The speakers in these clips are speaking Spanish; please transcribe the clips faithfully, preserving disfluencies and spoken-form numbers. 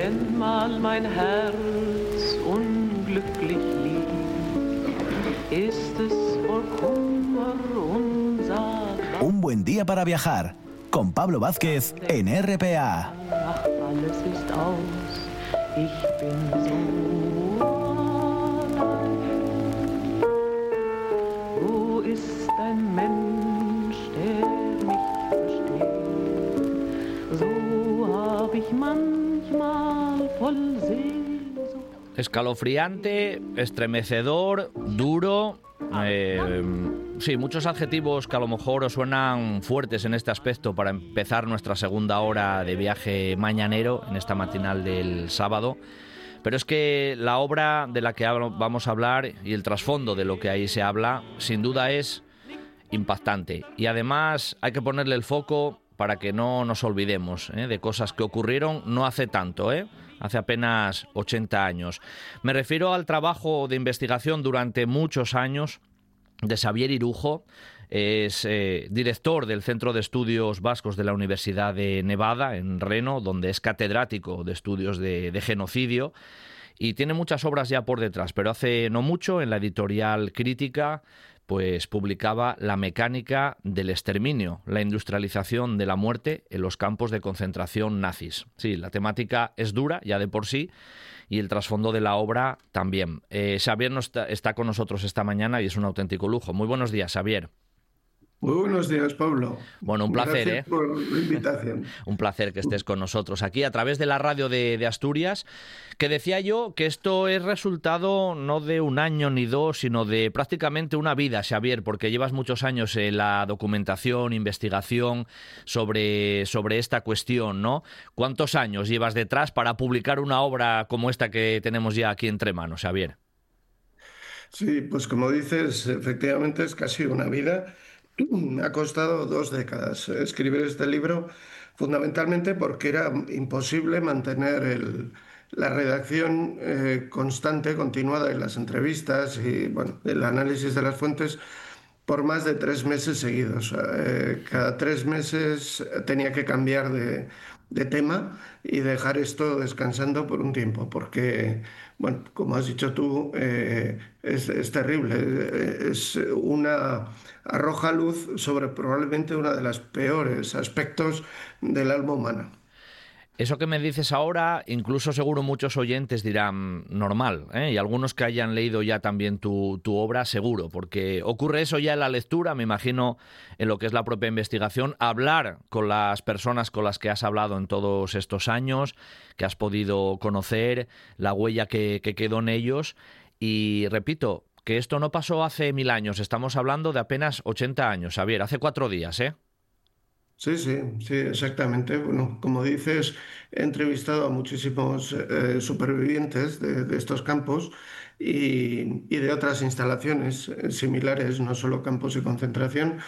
Wenn mal mein Herz unglücklich liegt, ist es vor Kummer unsagbar. Un buen día para viajar, con Pablo Vázquez en R P A. Ach, alles ist aus, ich bin so allein. Wo ist ein Mensch, der mich versteht? So hab ich manchmal voll Sehnsucht. Escalofriante, estremecedor, duro. Eh, sí, muchos adjetivos que a lo mejor os suenan fuertes en este aspecto para empezar nuestra segunda hora de viaje mañanero en esta matinal del sábado. Pero es que la obra de la que vamos a hablar y el trasfondo de lo que ahí se habla, sin duda es impactante. Y además hay que ponerle el foco para que no nos olvidemos ¿eh? de cosas que ocurrieron no hace tanto, ¿eh? hace apenas ochenta años. Me refiero al trabajo de investigación durante muchos años de Xabier Irujo. Es eh, director del Centro de Estudios Vascos de la Universidad de Nevada, en Reno, donde es catedrático de estudios de, de genocidio, y tiene muchas obras ya por detrás, pero hace no mucho, en la editorial Crítica, pues publicaba La mecánica del exterminio, la industrialización de la muerte en los campos de concentración nazis. Sí, la temática es dura ya de por sí y el trasfondo de la obra también. Eh, Xabier no está, está con nosotros esta mañana y es un auténtico lujo. Muy buenos días, Xabier. Muy buenos días, Pablo. Bueno, un placer, Gracias ¿eh? por la invitación. Un placer que estés con nosotros aquí a través de la radio de, de Asturias, que decía yo que esto es resultado no de un año ni dos, sino de prácticamente una vida, Xabier, porque llevas muchos años en la documentación, investigación sobre, sobre esta cuestión, ¿no? ¿Cuántos años llevas detrás para publicar una obra como esta que tenemos ya aquí entre manos, Xabier? Sí, pues como dices, efectivamente es casi una vida. Me ha costado dos décadas escribir este libro, fundamentalmente porque era imposible mantener el, la redacción eh, constante, continuada de las entrevistas y bueno, el análisis de las fuentes por más de tres meses seguidos. Eh, cada tres meses tenía que cambiar de, de tema y dejar esto descansando por un tiempo, porque, bueno, como has dicho tú, eh, es, es terrible. Es una... arroja luz sobre probablemente uno de los peores aspectos del alma humana. Eso que me dices ahora, incluso seguro muchos oyentes dirán normal, ¿eh? Y algunos que hayan leído ya también tu, tu obra, seguro, porque ocurre eso ya en la lectura, me imagino, en lo que es la propia investigación, hablar con las personas con las que has hablado en todos estos años, que has podido conocer, la huella que, que quedó en ellos, y repito, que esto no pasó hace mil años, estamos hablando de apenas ochenta años, Xabier, hace cuatro días, ¿eh? Sí, sí, sí, exactamente. Bueno, como dices, he entrevistado a muchísimos eh, supervivientes de, de estos campos y, y de otras instalaciones similares, no solo campos de concentración.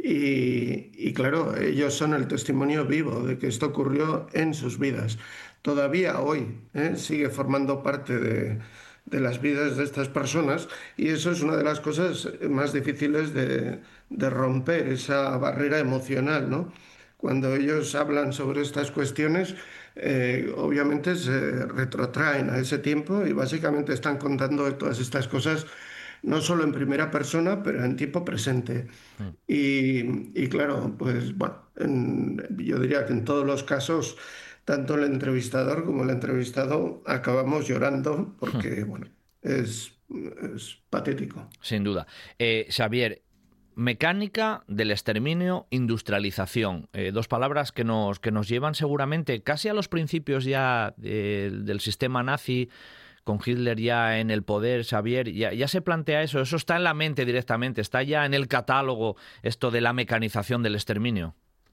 Y, y claro, ellos son el testimonio vivo de que esto ocurrió en sus vidas. Todavía hoy ¿eh? sigue formando parte de de las vidas de estas personas y eso es una de las cosas más difíciles de, de romper, esa barrera emocional, ¿no? Cuando ellos hablan sobre estas cuestiones, eh, obviamente se retrotraen a ese tiempo y básicamente están contando todas estas cosas no solo en primera persona, pero en tiempo presente. Mm. Y, y claro, pues bueno, en, yo diría que en todos los casos tanto el entrevistador como el entrevistado acabamos llorando porque, bueno, es, es patético. Sin duda. Eh, Xabier, mecánica del exterminio, industrialización. Eh, dos palabras que nos, que nos llevan seguramente casi a los principios ya de, del sistema nazi, con Hitler ya en el poder, Xabier, ya, ya se plantea eso, eso está en la mente directamente, está ya en el catálogo esto de la mecanización del exterminio.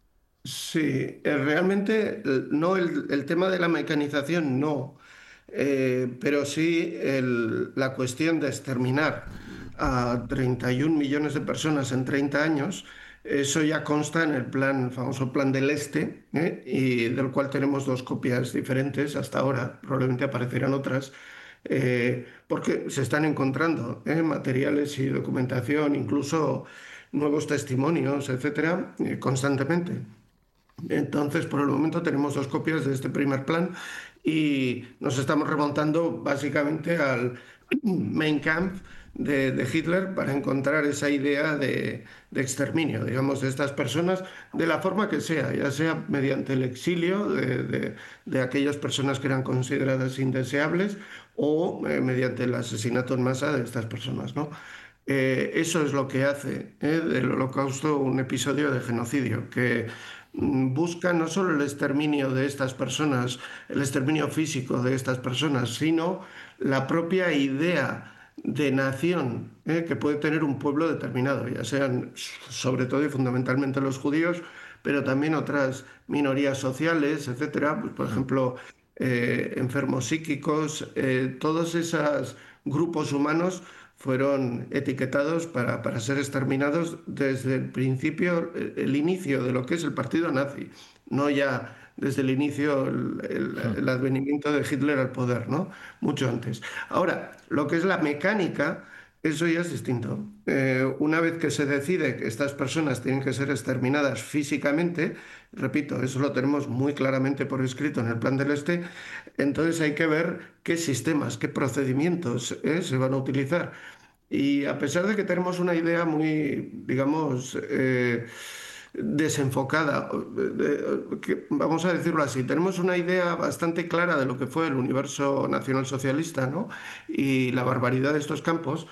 Sí, eh, realmente no el, el tema de la mecanización no, eh, pero sí el, la cuestión de exterminar a treinta y un millones de personas en treinta años, eso ya consta en el plan, el famoso Plan del Este, ¿eh? y del cual tenemos dos copias diferentes hasta ahora, probablemente aparecerán otras, eh, porque se están encontrando ¿eh? materiales y documentación, incluso nuevos testimonios, etcétera, eh, constantemente. Entonces, por el momento tenemos dos copias de este primer plan y nos estamos remontando básicamente al Mein Kampf de, de Hitler para encontrar esa idea de, de exterminio, digamos, de estas personas, de la forma que sea, ya sea mediante el exilio de, de- de aquellas personas que eran consideradas indeseables o eh, mediante el asesinato en masa de estas personas, ¿no? Eh, eso es lo que hace eh, del Holocausto un episodio de genocidio, que mm, busca no solo el exterminio de estas personas, el exterminio físico de estas personas, sino la propia idea de nación eh, que puede tener un pueblo determinado, ya sean sobre todo y fundamentalmente los judíos, pero también otras minorías sociales, etcétera. Pues, por ejemplo, eh, enfermos psíquicos, eh, todos esos grupos humanos fueron etiquetados para, para ser exterminados desde el principio, el, el inicio de lo que es el partido nazi, no ya desde el inicio, el, el- el advenimiento de Hitler al poder, ¿no? Mucho antes. Ahora, lo que es la mecánica, eso ya es distinto. Eh, una vez que se decide que estas personas tienen que ser exterminadas físicamente, repito, eso lo tenemos muy claramente por escrito en el Plan del Este, entonces hay que ver qué sistemas, qué procedimientos eh, se van a utilizar. Y a pesar de que tenemos una idea muy, digamos, eh, desenfocada, de- que- vamos a decirlo así, tenemos una idea bastante clara de lo que fue el universo nacionalsocialista, ¿no? Y la barbaridad de estos campos.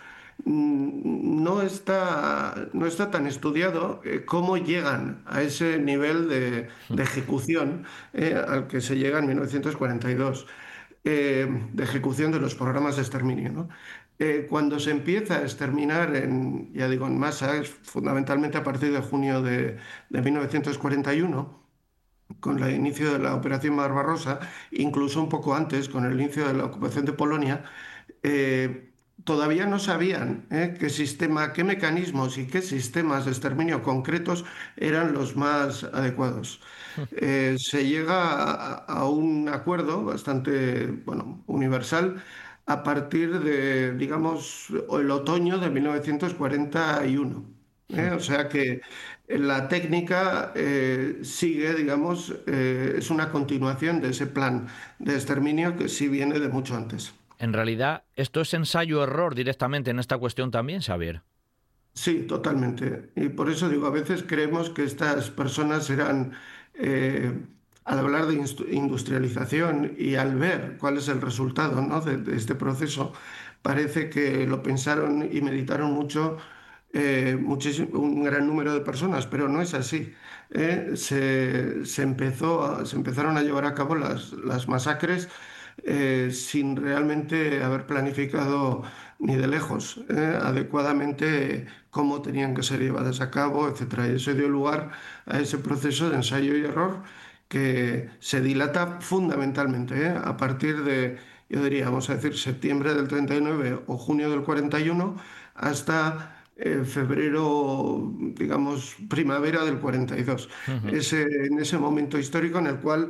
mm, No está, no está tan estudiado eh, cómo llegan a ese nivel de, de ejecución eh, al que se llega en mil novecientos cuarenta y dos, eh, de ejecución de los programas de exterminio, ¿no? Eh, cuando se empieza a exterminar, en, ya digo, en masa, es fundamentalmente a partir de junio de, de mil novecientos cuarenta y uno, con el inicio de la Operación Barbarossa, incluso un poco antes, con el inicio de la ocupación de Polonia, eh, todavía no sabían eh, qué sistema, qué mecanismos y qué sistemas de exterminio concretos eran los más adecuados. Eh, se llega a, a un acuerdo bastante, bueno, universal a partir de, digamos, el otoño de mil novecientos cuarenta y uno. ¿eh? O sea que la técnica eh, sigue, digamos, eh, es una continuación de ese plan de exterminio que sí viene de mucho antes. En realidad, esto es ensayo-error directamente en esta cuestión también, Xavier. Sí, totalmente. Y por eso digo, a veces creemos que estas personas eran, eh, al hablar de instu- industrialización y al ver cuál es el resultado, ¿no? de, de este proceso, parece que lo pensaron y meditaron mucho, eh, muchísimo, un gran número de personas, pero no es así. ¿eh? Se, se empezó a- se empezaron a llevar a cabo las, las masacres eh, sin realmente haber planificado ni de lejos eh, adecuadamente cómo tenían que ser llevadas a cabo, etcétera. Y eso dio lugar a ese proceso de ensayo y error que se dilata fundamentalmente eh, a partir de, yo diría, vamos a decir, septiembre del treinta y nueve o junio del cuarenta y uno hasta eh, febrero, digamos, primavera del cuarenta y dos. Ujú. Ese, en ese momento histórico en el cual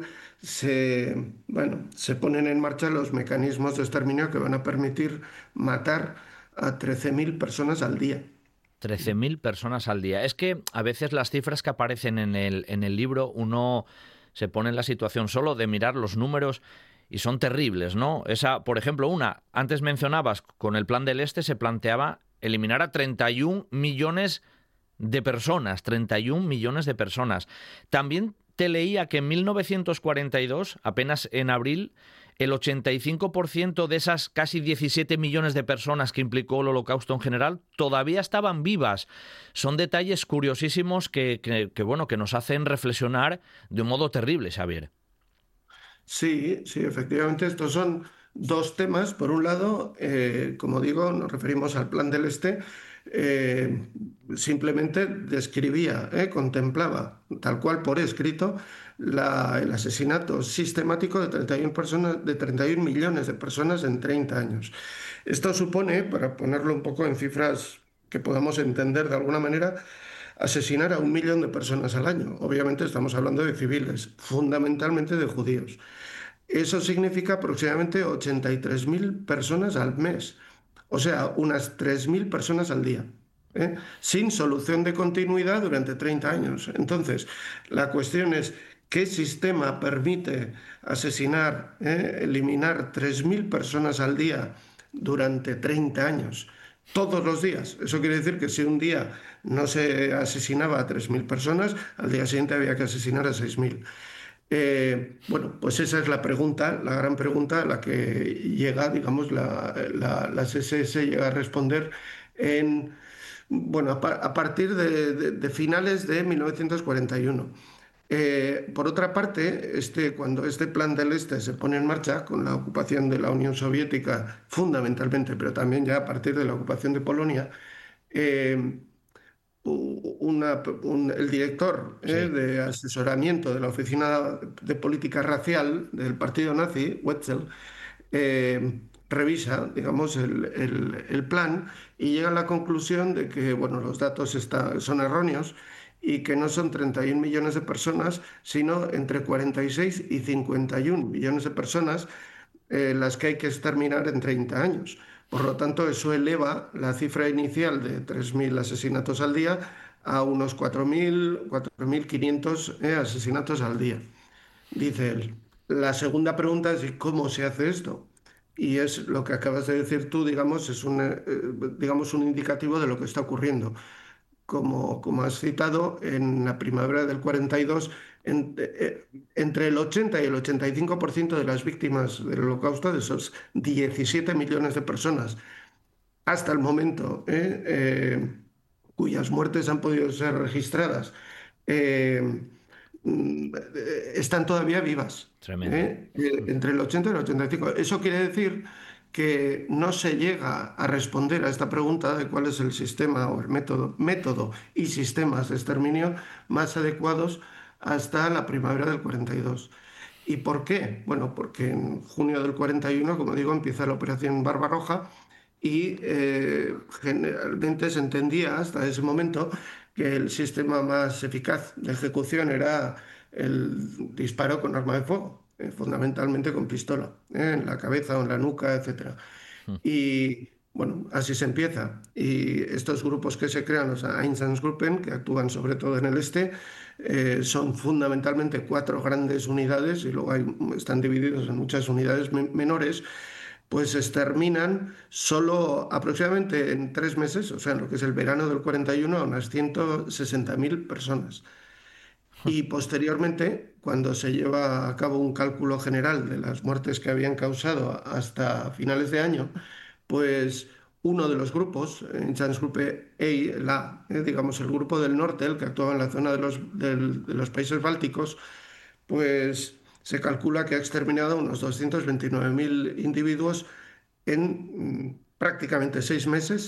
se, bueno, se ponen en marcha los mecanismos de exterminio que van a permitir matar a trece mil personas al día. trece mil personas al día. Es que a veces las cifras que aparecen en el, en el libro, uno se pone en la situación solo de mirar los números y son terribles, ¿no? Esa, por ejemplo, una, antes mencionabas, con el Plan del Este se planteaba eliminar a treinta y un millones de personas, treinta y un millones de personas. También te leía que en mil novecientos cuarenta y dos, apenas en abril, el ochenta y cinco por ciento de esas casi diecisiete millones de personas que implicó el Holocausto en general todavía estaban vivas. Son detalles curiosísimos que, que, que, bueno, que nos hacen reflexionar de un modo terrible, Xavier. Sí, sí, efectivamente, estos son dos temas. Por un lado, eh, como digo, nos referimos al Plan del Este. eh, Simplemente describía, eh, contemplaba, tal cual por escrito, la- el asesinato sistemático de treinta y una personas, de treinta y un millones de personas en treinta años. Esto supone, para ponerlo un poco en cifras que podamos entender de alguna manera, asesinar a un millón de personas al año. Obviamente estamos hablando de civiles, fundamentalmente de judíos. Eso significa aproximadamente ochenta y tres mil personas al mes, o sea, unas tres mil personas al día, ¿eh? Sin solución de continuidad durante treinta años. Entonces, la cuestión es, ¿Qué sistema permite asesinar, eh, eliminar tres mil personas al día durante treinta años? Todos los días. Eso quiere decir que si un día no se asesinaba a tres mil personas, al día siguiente había que asesinar a seis mil. Eh, bueno, pues esa es la pregunta, la gran pregunta a la que llega, digamos, la, la, las S S llega a responder en, bueno, a, pa- a partir de, de- de finales de mil novecientos cuarenta y uno. Eh, por otra parte, este, cuando este plan del Este se pone en marcha, con la ocupación de la Unión Soviética fundamentalmente, pero también ya a partir de la ocupación de Polonia, eh, una- un- el director eh, Sí. de asesoramiento de la Oficina de Política Racial del Partido Nazi, Wetzel, eh, revisa, digamos, el, el- el plan y llega a la conclusión de que, bueno, los datos está- son erróneos y que no son treinta y un millones de personas, sino entre cuarenta y seis y cincuenta y un millones de personas eh, las que hay que exterminar en treinta años. Por lo tanto, eso eleva la cifra inicial de tres mil asesinatos al día a unos cuatro mil, cuatro mil quinientos eh, asesinatos al día, dice él. La segunda pregunta es: ¿y cómo se hace esto? Y es lo que acabas de decir tú, digamos, es un, eh, digamos, un indicativo de lo que está ocurriendo. Como, como has citado, en la primavera del cuarenta y dos, en- eh, entre el ochenta y el ochenta y cinco por ciento de las víctimas del Holocausto, de esos diecisiete millones de personas, hasta el momento, eh, eh, cuyas muertes han podido ser registradas, eh, mm, eh, están todavía vivas, Tremendo. ¿eh? Eh, entre el ochenta y el ochenta y cinco. Eso quiere decir que no se llega a responder a esta pregunta de cuál es el sistema o el método, método y sistemas de exterminio más adecuados hasta la primavera del cuarenta y dos. ¿Y por qué? Bueno, porque en junio del cuarenta y uno, como digo, empieza la Operación Barbarroja y eh, generalmente se entendía hasta ese momento que el sistema más eficaz de ejecución era el disparo con arma de fuego, eh, fundamentalmente con pistola, eh, en la cabeza o en la nuca, etcétera. Y bueno, así se empieza. Y estos grupos que se crean, los Einsatzgruppen, que actúan sobre todo en el este, eh, son fundamentalmente cuatro grandes unidades y luego hay- están divididos en muchas unidades men- menores, pues exterminan solo aproximadamente en tres meses, o sea, en lo que es el verano del cuarenta y uno, a unas ciento sesenta mil personas. Y posteriormente, cuando se lleva a cabo un cálculo general de las muertes que habían causado hasta finales de año, pues uno de los grupos, en Gruppe A, la, eh, digamos el grupo del norte, el que actuaba en la zona de los, del- de los países bálticos, pues se calcula que ha exterminado unos doscientos veintinueve mil individuos en mm, prácticamente seis meses,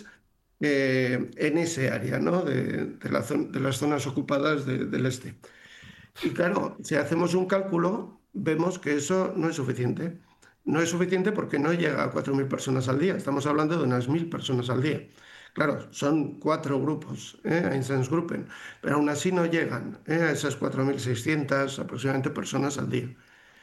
eh, en ese área, ¿no? de, de la zon- de las zonas ocupadas de- del este. Y claro, si hacemos un cálculo, vemos que eso no es suficiente. No es suficiente porque no llega a cuatro mil personas al día. Estamos hablando de unas mil personas al día. Claro, son cuatro grupos, ¿eh? Einsatzgruppen, pero aún así no llegan, ¿eh? A esas cuatro mil seiscientas aproximadamente personas al día.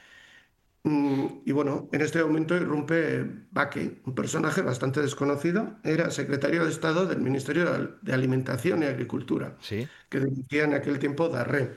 Mm, Y bueno, en este momento irrumpe Baque, un personaje bastante desconocido. Era secretario de Estado del Ministerio de Al- de Alimentación y Agricultura, Sí. que dirigía en aquel tiempo Darré.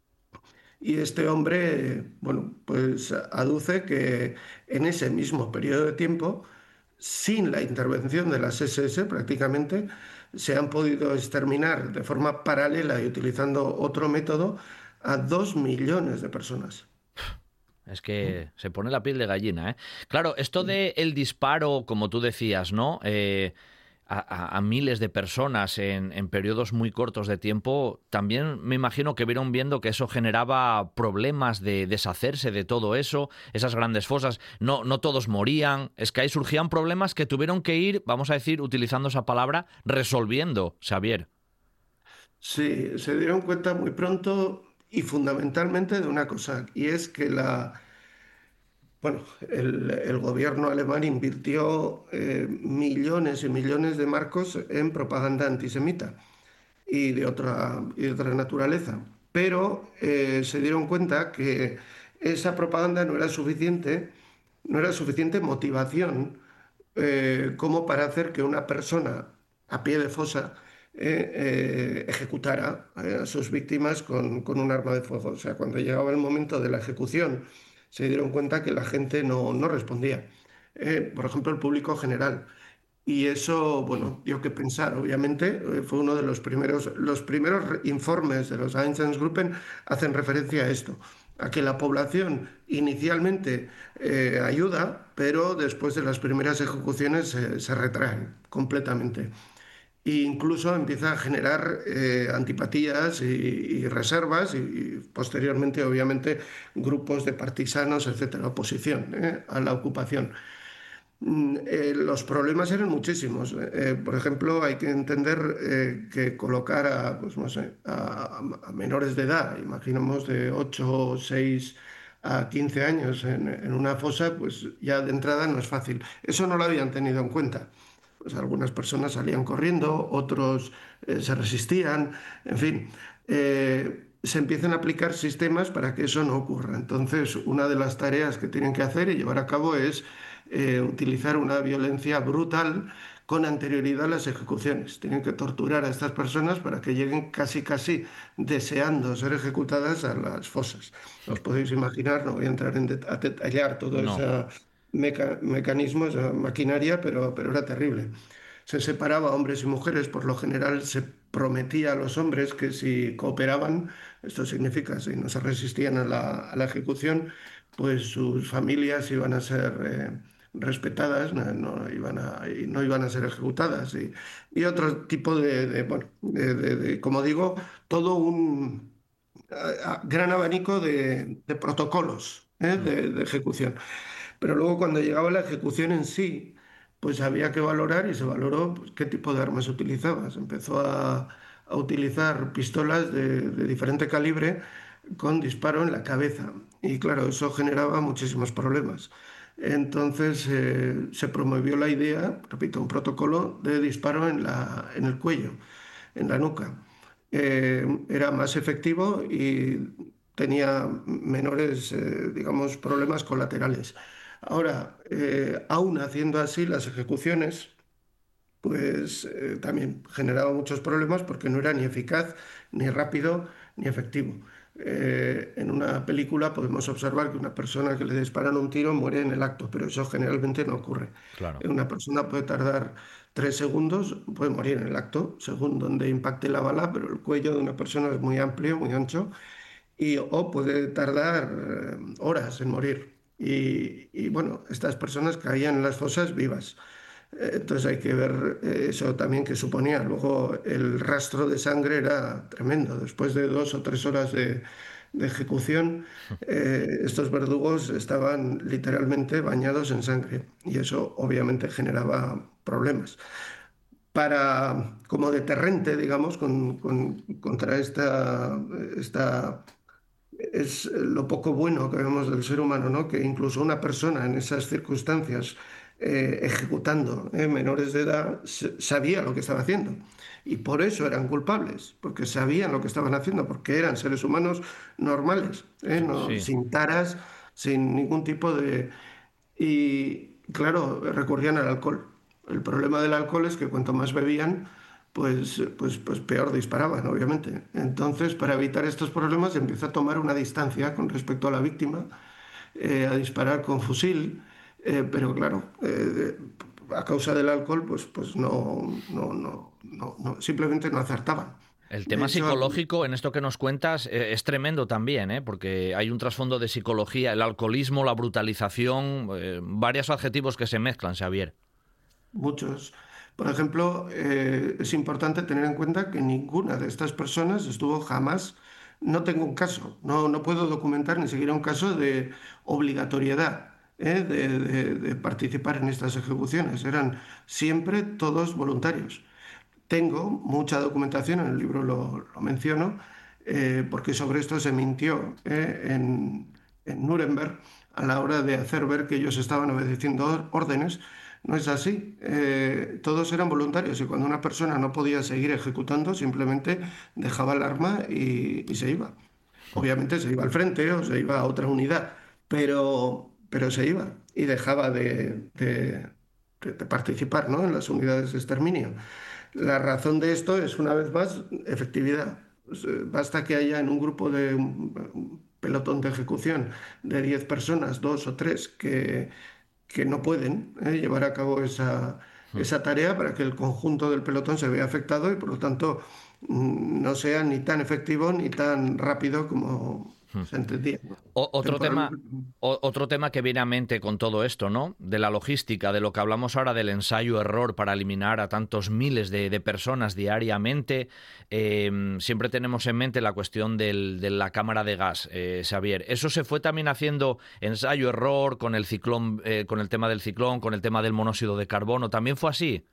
Y este hombre, bueno, pues aduce que en ese mismo periodo de tiempo, sin la intervención de las S S prácticamente, se han podido exterminar de forma paralela y utilizando otro método a dos millones de personas. Es que se pone la piel de gallina, ¿eh? Claro, esto de el disparo, como tú decías, ¿no? Eh, a, a- a miles de personas en, en periodos muy cortos de tiempo, también me imagino que vieron viendo que eso generaba problemas de deshacerse de todo eso, esas grandes fosas. No, no todos morían. Es que ahí surgían problemas que tuvieron que ir, vamos a decir, utilizando esa palabra, resolviendo, Xavier. Sí, se dieron cuenta muy pronto y fundamentalmente de una cosa, y es que la, bueno, el, el gobierno alemán invirtió eh, millones y millones de marcos en propaganda antisemita y de otra, y de otra naturaleza. Pero eh, se dieron cuenta que esa propaganda no era suficiente, no era suficiente motivación eh, como para hacer que una persona a pie de fosa eh, eh, ejecutara eh, a sus víctimas con, con un arma de fuego. O sea, cuando llegaba el momento de la ejecución, se dieron cuenta que la gente no, no respondía. Eh, por ejemplo, el público general. Y eso, bueno, dio que pensar, obviamente, eh, fue uno de los primeros, los primeros re- informes de los Einsatzgruppen hacen referencia a esto, a que la población inicialmente eh, ayuda, pero después de las primeras ejecuciones eh, se retraen completamente. E incluso empieza a generar eh, antipatías y, y reservas y, y posteriormente, obviamente, grupos de partisanos, etcétera, oposición eh, a la ocupación. Mm, eh, los problemas eran muchísimos. Eh, por ejemplo, hay que entender eh, que colocar a, pues, no sé, a, a menores de edad, imaginemos de ocho, seis a quince años en, en una fosa, pues ya de entrada no es fácil. Eso no lo habían tenido en cuenta. Pues algunas personas salían corriendo, otros eh, se resistían, en fin. eh, se empiezan a aplicar sistemas para que eso no ocurra. Entonces, una de las tareas que tienen que hacer y llevar a cabo es eh, utilizar una violencia brutal con anterioridad a las ejecuciones. Tienen que torturar a estas personas para que lleguen casi, casi deseando ser ejecutadas a las fosas. Os podéis imaginar, no voy a entrar en det- a detallar todo No, ese meca- mecanismo, esa maquinaria, pero, pero era terrible. Se separaba a hombres y mujeres, por lo general se prometía a los hombres que si cooperaban, esto significa si no se resistían a la, a la ejecución, pues sus familias iban a ser eh, respetadas, no, no iban a, y no iban a ser ejecutadas. Y, y otro tipo de, de, bueno, de, de- de, como digo, todo un a- a- gran abanico de, de protocolos ¿eh? de, de ejecución. Pero luego cuando llegaba la ejecución en sí, pues había que valorar y se valoró pues, qué tipo de armas utilizaba. Se empezó a, a utilizar pistolas de, de diferente calibre con disparo en la cabeza. Y claro, eso generaba muchísimos problemas. Entonces eh, se promovió la idea, repito, un protocolo de disparo en la, en el cuello, en la nuca. Eh, era más efectivo y tenía menores, eh, digamos, problemas colaterales. Ahora, eh, aún haciendo así las ejecuciones, pues eh, también generaba muchos problemas porque no era ni eficaz, ni rápido, ni efectivo. Eh, en una película podemos observar que una persona que le disparan un tiro muere en el acto, pero eso generalmente no ocurre. claro. Eh, Una persona puede tardar tres segundos, puede morir en el acto, según donde impacte la bala, pero el cuello de una persona es muy amplio, muy ancho, y, o puede tardar eh, horas en morir. Y, y, bueno, estas personas caían en las fosas vivas. Eh, Entonces hay que ver eh, eso también que suponía. Luego el rastro de sangre era tremendo. Después de dos o tres horas de, de ejecución, eh, estos verdugos estaban literalmente bañados en sangre y eso obviamente generaba problemas. Para, como deterrente, digamos, con- con- contra esta, esta es lo poco bueno que vemos del ser humano, ¿no? Que incluso una persona en esas circunstancias, eh, ejecutando eh, menores de edad, s- sabía lo que estaba haciendo. Y por eso eran culpables, porque sabían lo que estaban haciendo, porque eran seres humanos normales, ¿eh? No, Sí. sin taras, sin ningún tipo de... Y claro, recurrían al alcohol. El problema del alcohol es que cuanto más bebían, pues, pues, pues peor disparaban, obviamente. Entonces, para evitar estos problemas, se empieza a tomar una distancia con respecto a la víctima, eh, a disparar con fusil, eh, pero claro, eh, a causa del alcohol, pues, pues no, no, no, no, no, simplemente no acertaban. El De tema hecho, psicológico en esto que nos cuentas eh, es tremendo también, ¿eh? Porque hay un trasfondo de psicología, el alcoholismo, la brutalización, eh, varios adjetivos que se mezclan, Xavier. muchos. Por ejemplo, eh, es importante tener en cuenta que ninguna de estas personas estuvo jamás, no tengo un caso, no, no puedo documentar ni siquiera un caso de obligatoriedad ¿eh? de, de- de participar en estas ejecuciones. Eran siempre todos voluntarios. Tengo mucha documentación, en el libro lo, lo menciono, eh, porque sobre esto se mintió eh, en, en Nuremberg a la hora de hacer ver que ellos estaban obedeciendo órdenes. No es así. Eh, todos eran voluntarios y cuando una persona no podía seguir ejecutando, simplemente dejaba el arma y, y se iba. Obviamente se iba al frente o se iba a otra unidad, pero, pero se iba y dejaba de, de- de- de participar, ¿no? En las unidades de exterminio. La razón de esto es, una vez más, efectividad. Pues, eh, basta que haya en un grupo de un, un pelotón de ejecución de diez personas, dos o tres, que, que no pueden eh, llevar a cabo esa, Mm. esa tarea para que el conjunto del pelotón se vea afectado y, por lo tanto, mm, no sea ni tan efectivo ni tan rápido como Mm. se entendía, ¿no? O- otro tema, Temporalmente. o- otro tema que viene a mente con todo esto, ¿no? De la logística, de lo que hablamos ahora del ensayo-error para eliminar a tantos miles de, de personas diariamente. Eh, siempre tenemos en mente la cuestión del- de la cámara de gas, eh, Xavier. Eso se fue también haciendo ensayo-error con el ciclón, eh, con el tema del ciclón, con el tema del monóxido de carbono. ¿También fue así?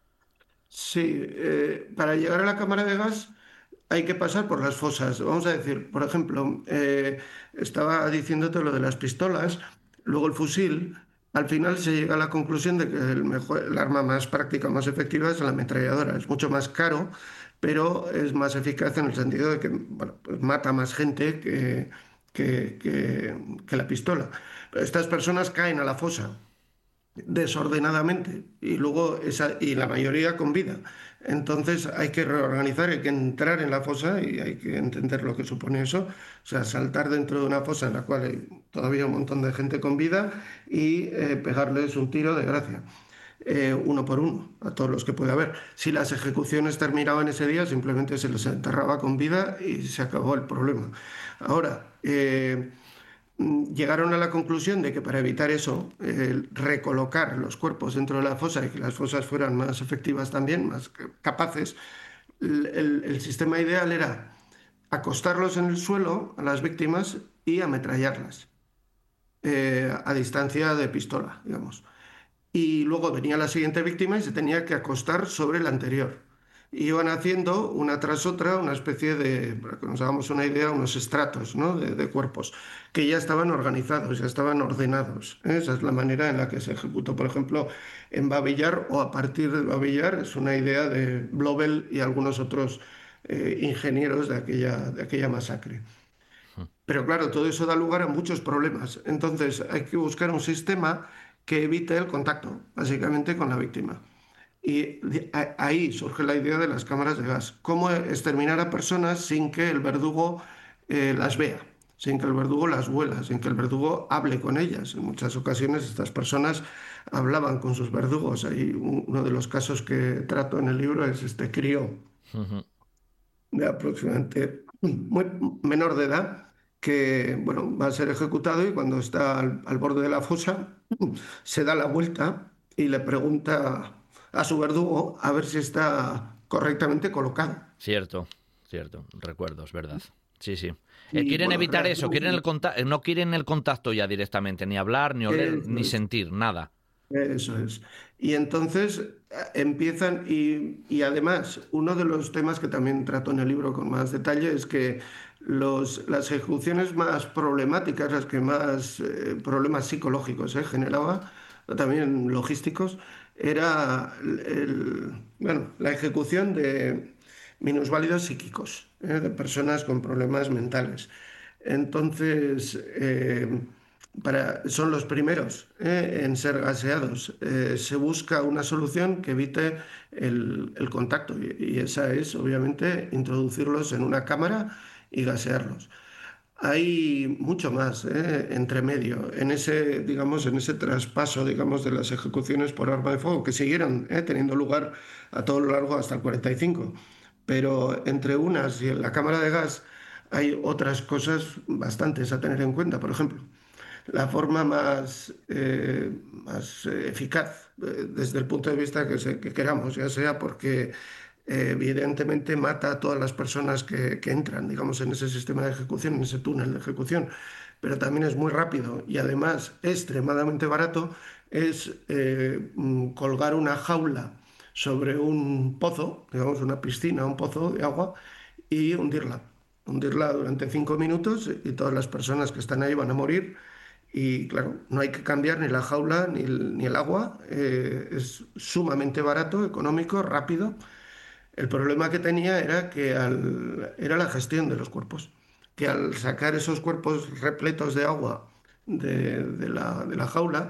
Sí, eh, para llegar a la cámara de gas hay que pasar por las fosas. Vamos a decir, por ejemplo, eh, estaba diciéndote lo de las pistolas, luego el fusil. Al final se llega a la conclusión de que el mejor, el arma más práctica, más efectiva es la ametralladora. Es mucho más caro, pero es más eficaz en el sentido de que, bueno, pues mata más gente que, que, que- que la pistola. Pero estas personas caen a la fosa desordenadamente y luego esa, y la mayoría con vida. Entonces hay que reorganizar, hay que entrar en la fosa y hay que entender lo que supone eso. O sea, saltar dentro de una fosa en la cual hay todavía un montón de gente con vida y eh, pegarles un tiro de gracia. Eh, uno por uno, a todos los que pueda haber. Si las ejecuciones terminaban ese día, simplemente se les enterraba con vida y se acabó el problema. Ahora, eh, mm, llegaron a la conclusión de que para evitar eso, eh, recolocar los cuerpos dentro de la fosa y que las fosas fueran más efectivas también, más capaces, el, el- el sistema ideal era acostarlos en el suelo a las víctimas y ametrallarlas eh, a distancia de pistola, digamos. Y luego venía la siguiente víctima y se tenía que acostar sobre la anterior. Y iban haciendo una tras otra una especie de, para que nos hagamos una idea, unos estratos, ¿no? de, de cuerpos que ya estaban organizados, ya estaban ordenados. ¿eh? Esa es la manera en la que se ejecutó, por ejemplo, en Babillar o a partir de Babillar. Es una idea de Blobel y algunos otros eh, ingenieros de aquella, de aquella masacre. Pero claro, todo eso da lugar a muchos problemas. Entonces hay que buscar un sistema que evite el contacto, básicamente, con la víctima. Y de- a- ahí surge la idea de las cámaras de gas. ¿Cómo exterminar a personas sin que el verdugo eh, las vea? Sin que el verdugo las huela, sin que el verdugo hable con ellas. En muchas ocasiones estas personas hablaban con sus verdugos. Ahí un- uno de los casos que trato en el libro es este crío Ujú. de aproximadamente muy menor de edad, que bueno, va a ser ejecutado y cuando está al, al borde de la fosa se da la vuelta y le pregunta a su verdugo a ver si está correctamente colocado. Cierto, cierto, recuerdo, es verdad. Sí, sí. Eh, Y quieren bueno, evitar eso, reaccionó quieren el muy- conta- eh, no quieren el contacto ya directamente, ni hablar, ni oler, eso ni es. sentir, nada. Eso es. Y entonces eh, empiezan, y, y además, uno de los temas que también trato en el libro con más detalle es que los, las ejecuciones más problemáticas, las que más eh, problemas psicológicos eh, generaba, también logísticos, era el- el- bueno, la ejecución de minusválidos psíquicos, eh, de personas con problemas mentales. Entonces, eh, para, son los primeros eh, en ser gaseados. Eh, se busca una solución que evite el, el contacto y, y esa es, obviamente, introducirlos en una cámara y gasearlos. Hay mucho más eh, entre medio en ese, digamos, en ese traspaso, digamos, de las ejecuciones por arma de fuego que siguieron eh, teniendo lugar a todo lo largo hasta el cuarenta y cinco. Pero entre unas y en la cámara de gas hay otras cosas bastantes a tener en cuenta. Por ejemplo, la forma más, eh, más eh, eficaz eh, desde el punto de vista que, se- que queramos, ya sea porque eh, evidentemente mata a todas las personas que, que entran, digamos, en ese sistema de ejecución, en ese túnel de ejecución, pero también es muy rápido y además extremadamente barato, es eh, mm, colgar una jaula sobre un pozo, digamos una piscina, un pozo de agua, y hundirla. Hundirla durante cinco minutos y todas las personas que están ahí van a morir. Y claro, no hay que cambiar ni la jaula ni el, ni el agua. Eh, es sumamente barato, económico, rápido. El problema que tenía era que al- era la gestión de los cuerpos. Que al sacar esos cuerpos repletos de agua de, de la, de la jaula,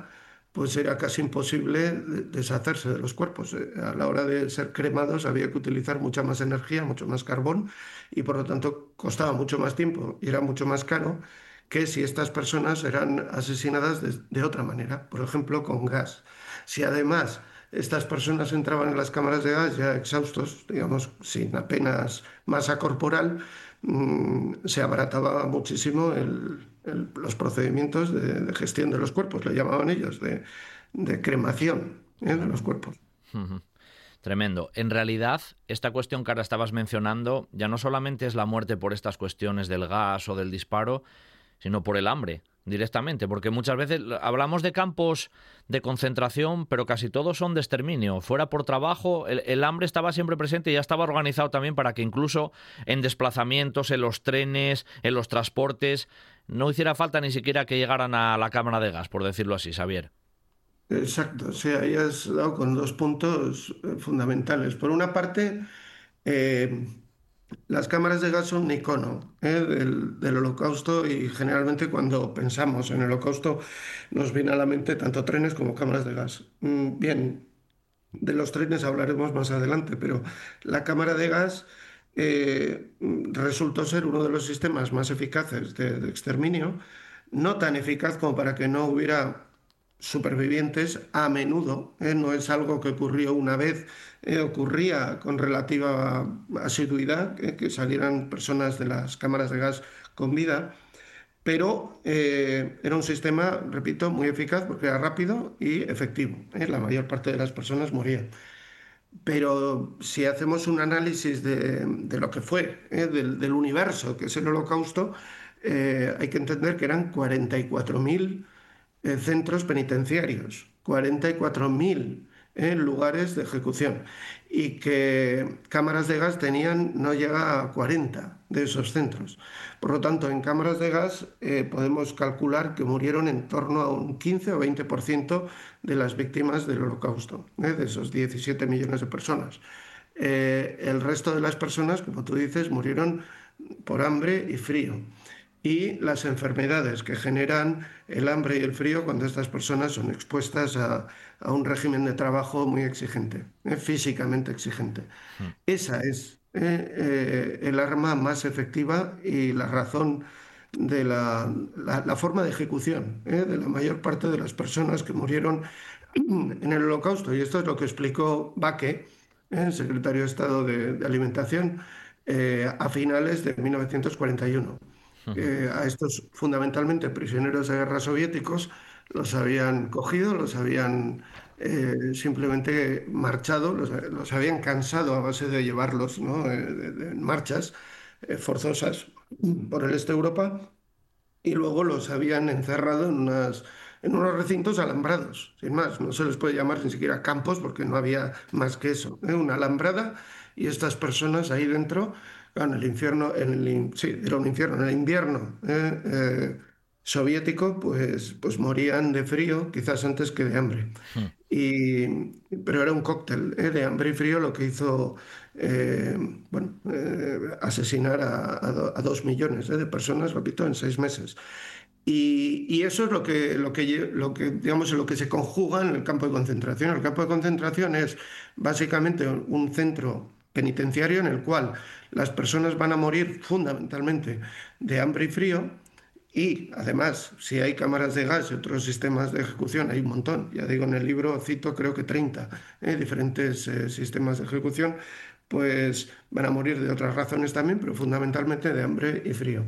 pues era casi imposible deshacerse de los cuerpos. A la hora de ser cremados había que utilizar mucha más energía, mucho más carbón, y por lo tanto costaba mucho más tiempo y era mucho más caro que si estas personas eran asesinadas de, de otra manera, por ejemplo, con gas. Si además estas personas entraban en las cámaras de gas ya exhaustos, digamos, sin apenas masa corporal, mmm, se abarataba muchísimo el, el, los procedimientos de, de gestión de los cuerpos, le llamaban ellos, de, de cremación, ¿eh? de los cuerpos. Uh-huh. Tremendo. En realidad, esta cuestión que ahora estabas mencionando ya no solamente es la muerte por estas cuestiones del gas o del disparo, sino por el hambre, directamente, porque muchas veces hablamos de campos de concentración, pero casi todos son de exterminio. Fuera por trabajo, el, el hambre estaba siempre presente y ya estaba organizado también para que incluso en desplazamientos, en los trenes, en los transportes, no hiciera falta ni siquiera que llegaran a la cámara de gas, por decirlo así, Xavier. Exacto, sí, ahí has dado con dos puntos eh, fundamentales. Por una parte, eh, las cámaras de gas son un icono ¿eh? del, del Holocausto, y generalmente cuando pensamos en el Holocausto nos viene a la mente tanto trenes como cámaras de gas. Mm, Bien, de los trenes hablaremos más adelante, pero la cámara de gas eh, resultó ser uno de los sistemas más eficaces de, de exterminio, no tan eficaz como para que no hubiera supervivientes a menudo, ¿eh? No es algo que ocurrió una vez, eh, ocurría con relativa asiduidad, ¿eh? que salieran personas de las cámaras de gas con vida, pero eh, era un sistema, repito, muy eficaz porque era rápido y efectivo, ¿eh? La mayor parte de las personas morían. Pero si hacemos un análisis de, de lo que fue, ¿eh? del, del universo que es el Holocausto, eh, hay que entender que eran cuarenta y cuatro mil eh, centros penitenciarios, cuarenta y cuatro mil eh, lugares de ejecución, y que cámaras de gas tenían, no llega a cuarenta de esos centros. Por lo tanto, en cámaras de gas eh, podemos calcular que murieron en torno a un quince o veinte por ciento de las víctimas del Holocausto, eh, de esos diecisiete millones de personas. Eh, el resto de las personas, como tú dices, murieron por hambre y frío, y las enfermedades que generan el hambre y el frío cuando estas personas son expuestas a, a un régimen de trabajo muy exigente, eh, físicamente exigente. Mm. Esa es eh, eh, el arma más efectiva y la razón de la, la, la forma de ejecución eh, de la mayor parte de las personas que murieron en el Holocausto. Y esto es lo que explicó Bakke, eh, secretario de Estado de, de Alimentación, eh, a finales de mil novecientos cuarenta y uno. Eh, a estos fundamentalmente prisioneros de guerra soviéticos los habían cogido, los habían eh, simplemente marchado, los, los habían cansado a base de llevarlos, ¿no? eh, de, de marchas eh, forzosas por el este de Europa, y luego los habían encerrado en, unas, en unos recintos alambrados, sin más. No se les puede llamar ni siquiera campos porque no había más que eso, ¿eh? Una alambrada, y estas personas ahí dentro. En el infierno, en el, sí, era un infierno, en el invierno eh, eh, soviético, pues, pues morían de frío, quizás antes que de hambre. Mm. Y, pero era un cóctel eh, de hambre y frío lo que hizo eh, bueno, eh, asesinar a, a, do, a dos millones eh, de personas, repito, en seis meses. Y, y eso es lo que, lo, que, lo, que, digamos, lo que se conjuga en el campo de concentración. El campo de concentración es básicamente un centro penitenciario en el cual las personas van a morir fundamentalmente de hambre y frío, y además, si hay cámaras de gas y otros sistemas de ejecución, hay un montón. Ya digo, en el libro cito creo que treinta eh, diferentes eh, sistemas de ejecución, pues van a morir de otras razones también, pero fundamentalmente de hambre y frío.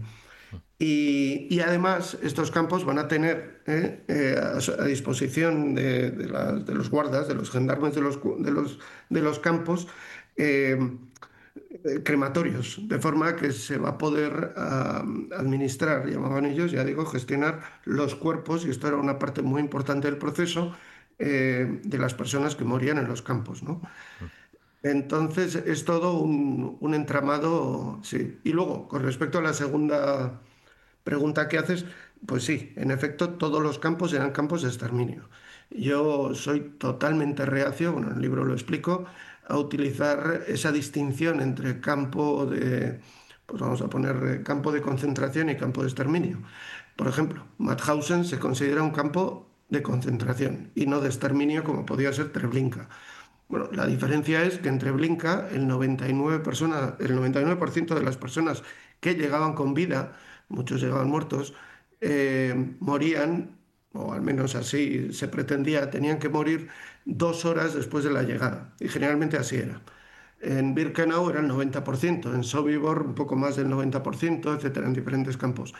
Y, y además estos campos van a tener eh, eh, a, a disposición de, de, la, de los guardas, de los gendarmes de los, de los, de los campos, eh, crematorios, de forma que se va a poder uh, administrar, llamaban ellos, ya digo, gestionar los cuerpos, y esto era una parte muy importante del proceso, eh, de las personas que morían en los campos, ¿no? Entonces es todo un, un entramado, sí. Y luego, con respecto a la segunda pregunta que haces, pues sí, en efecto, todos los campos eran campos de exterminio. Yo soy totalmente reacio, bueno, en el libro lo explico, a utilizar esa distinción entre campo de, pues vamos a poner campo de concentración y campo de exterminio. Por ejemplo, Mauthausen se considera un campo de concentración y no de exterminio como podía ser Treblinka. Bueno, la diferencia es que en Treblinka el noventa y nueve personas, el noventa y nueve por ciento de las personas que llegaban con vida, muchos llegaban muertos, eh, morían, o al menos así se pretendía, tenían que morir dos horas después de la llegada. Y generalmente así era. En Birkenau era el noventa por ciento, en Sobibor un poco más del noventa por ciento, etcétera, en diferentes campos.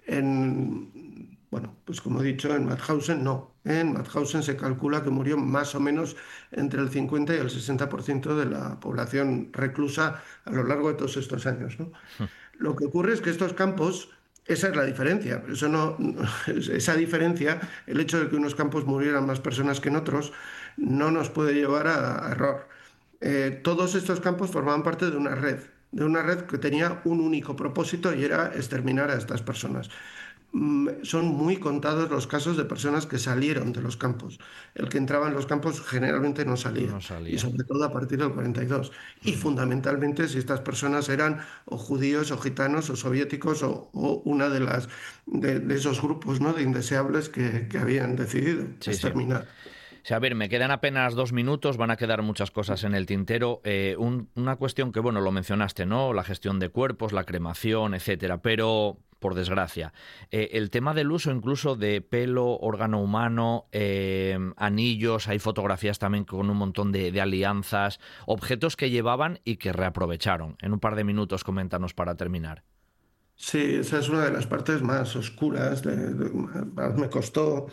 En, bueno, pues como he dicho, en Mauthausen no. En Mauthausen se calcula que murió más o menos entre el cincuenta y el sesenta por ciento de la población reclusa a lo largo de todos estos años, ¿no? Lo que ocurre es que estos campos, esa es la diferencia. Eso no, esa diferencia, el hecho de que unos campos murieran más personas que en otros, no nos puede llevar a, a error. Eh, todos estos campos formaban parte de una red, de una red que tenía un único propósito y era exterminar a estas personas. Mm, Son muy contados los casos de personas que salieron de los campos. El que entraba en los campos generalmente no salía, No y salía. sobre todo a partir del cuarenta y dos. Y dos. Y fundamentalmente si estas personas eran o judíos o gitanos o soviéticos o, o una de, las, de, de esos grupos, ¿no?, de indeseables que, que habían decidido Sí, sí. exterminar. O sea, a ver, me quedan apenas dos minutos, van a quedar muchas cosas en el tintero. Eh, un- una cuestión que, bueno, lo mencionaste, ¿no? La gestión de cuerpos, la cremación, etcétera. Pero, por desgracia, eh, el tema del uso incluso de pelo, órgano humano, eh, anillos, hay fotografías también con un montón de, de alianzas, objetos que llevaban y que reaprovecharon. En un par de minutos, coméntanos para terminar. Sí, esa es una de las partes más oscuras, de, de- más me costó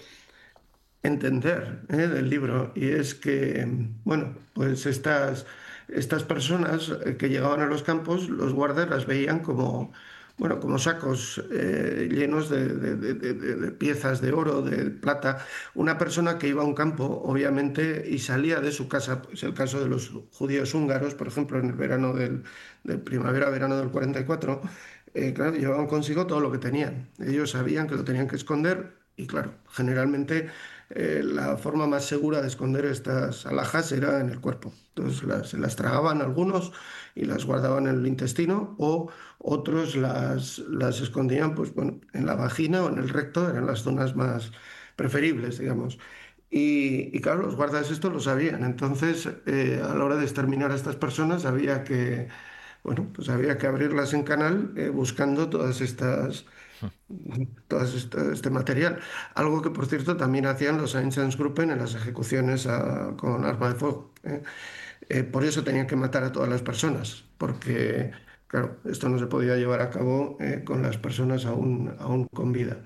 entender, ¿eh?, del libro, y es que, bueno, pues estas, estas personas eh, que llegaban a los campos, los guardas las veían como, bueno, como sacos eh, llenos de, de- de- de- de- de piezas de oro, de plata. Una persona que iba a un campo, obviamente, y salía de su casa, pues el caso de los judíos húngaros, por ejemplo, en el verano del, del primavera-verano del cuarenta y cuatro, eh, claro, llevaban consigo todo lo que tenían. Ellos sabían que lo tenían que esconder y, claro, generalmente eh, la forma más segura de esconder estas alhajas era en el cuerpo. Entonces las, se las tragaban algunos y las guardaban en el intestino, o otros las, las escondían, pues, bueno, en la vagina o en el recto, eran las zonas más preferibles, digamos. Y, y claro, los guardas esto lo sabían. Entonces, eh, a la hora de exterminar a estas personas había que, bueno, pues había que abrirlas en canal, eh, buscando todas estas todo este, este material. Algo que, por cierto, también hacían los Einsatzgruppen en las ejecuciones a- con arma de fuego, ¿eh? Eh, por eso tenían que matar a todas las personas, porque, claro, esto no se podía llevar a cabo eh, con las personas aún, aún con vida.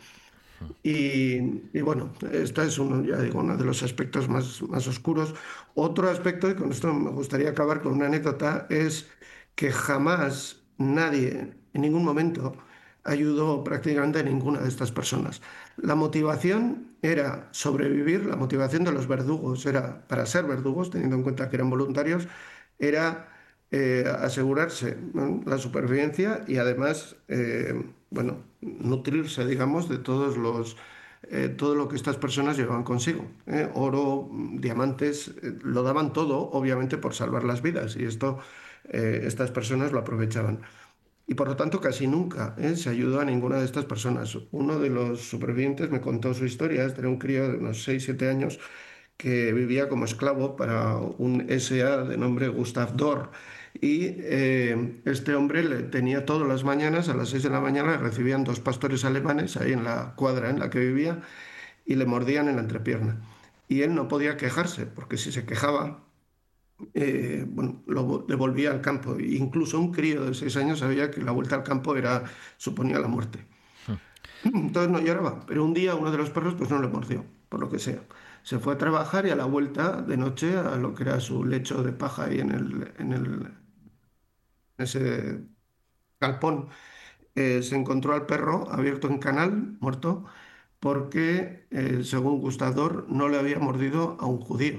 Y, y bueno, este es uno, ya digo, uno de los aspectos más, más oscuros. Otro aspecto, y con esto me gustaría acabar con una anécdota, es que jamás nadie, en ningún momento, ayudó prácticamente a ninguna de estas personas. La motivación era sobrevivir, la motivación de los verdugos era, para ser verdugos, teniendo en cuenta que eran voluntarios, era eh, asegurarse, ¿no?, la supervivencia y además, eh, bueno, nutrirse, digamos, de todos los, eh, todo lo que estas personas llevaban consigo. ¿eh? Oro, diamantes, eh, lo daban todo, obviamente, por salvar las vidas, y esto, eh, estas personas lo aprovechaban. Y por lo tanto casi nunca, ¿eh?, se ayudó a ninguna de estas personas. Uno de los supervivientes me contó su historia. Este era un crío de unos seis siete años que vivía como esclavo para un S A de nombre Gustav Dor. Y eh, este hombre le tenía todas las mañanas, a las seis de la mañana, le recibían dos pastores alemanes ahí en la cuadra en la que vivía y le mordían en la entrepierna. Y él no podía quejarse, porque si se quejaba, eh, bueno, lo devolvía al campo. E incluso un crío de seis años sabía que la vuelta al campo era, suponía la muerte. Entonces no lloraba, pero un día uno de los perros pues no le mordió, por lo que sea. Se fue a trabajar y a la vuelta de noche a lo que era su lecho de paja ahí en el, en el, en ese galpón, eh, se encontró al perro abierto en canal, muerto, porque, eh, según Gustador, no le había mordido a un judío.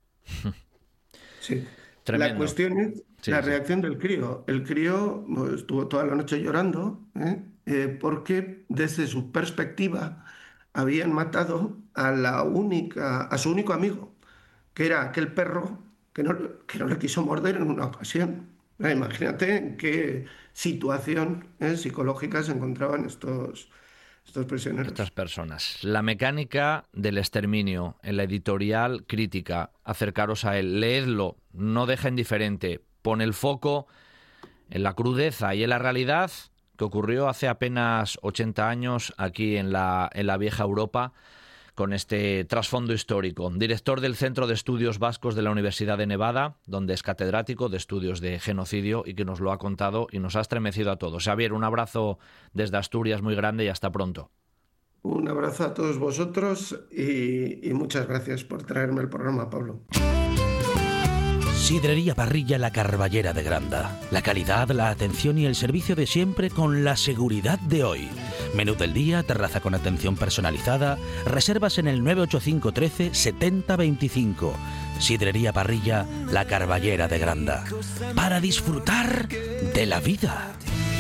Sí. La Tremendo. cuestión es la Sí, sí. reacción del crío. El crío pues, estuvo toda la noche llorando, ¿eh? Eh, porque desde su perspectiva habían matado a la única, a su único amigo, que era aquel perro que no, que no le quiso morder en una ocasión. Eh, imagínate en qué situación, eh, psicológica se encontraban estos, estos prisioneros. Estas personas. La mecánica del exterminio, en la editorial Crítica. Acercaros a él, leedlo, no deja indiferente. Pone el foco en la crudeza y en la realidad que ocurrió hace apenas ochenta años aquí en la, en la vieja Europa, con este trasfondo histórico. Director del Centro de Estudios Vascos de la Universidad de Nevada, donde es catedrático de estudios de genocidio y que nos lo ha contado y nos ha estremecido a todos. Xavier, un abrazo desde Asturias muy grande y hasta pronto. Un abrazo a todos vosotros y, y muchas gracias por traerme el programa, Pablo. Sidrería Parrilla La Carballera de Granda. La calidad, la atención y el servicio de siempre con la seguridad de hoy. Menú del día, terraza con atención personalizada. Reservas en el nueve ocho cinco trece setenta veinticinco. Sidrería Parrilla La Carballera de Granda. Para disfrutar de la vida.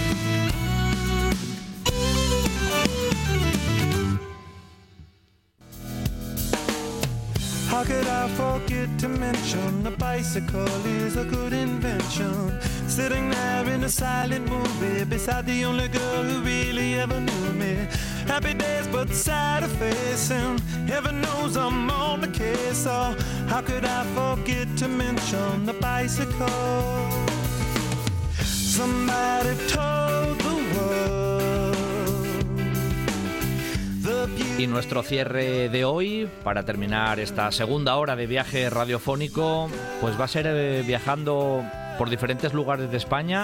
How could I forget to mention a bicycle is a good invention? Sitting there in a silent movie beside the only girl who really ever knew me. Happy days but sad facing. Heaven knows I'm on the case. So how could I forget to mention the bicycle? Somebody told the world. Y nuestro cierre de hoy, para terminar esta segunda hora de viaje radiofónico, pues va a ser eh, viajando por diferentes lugares de España,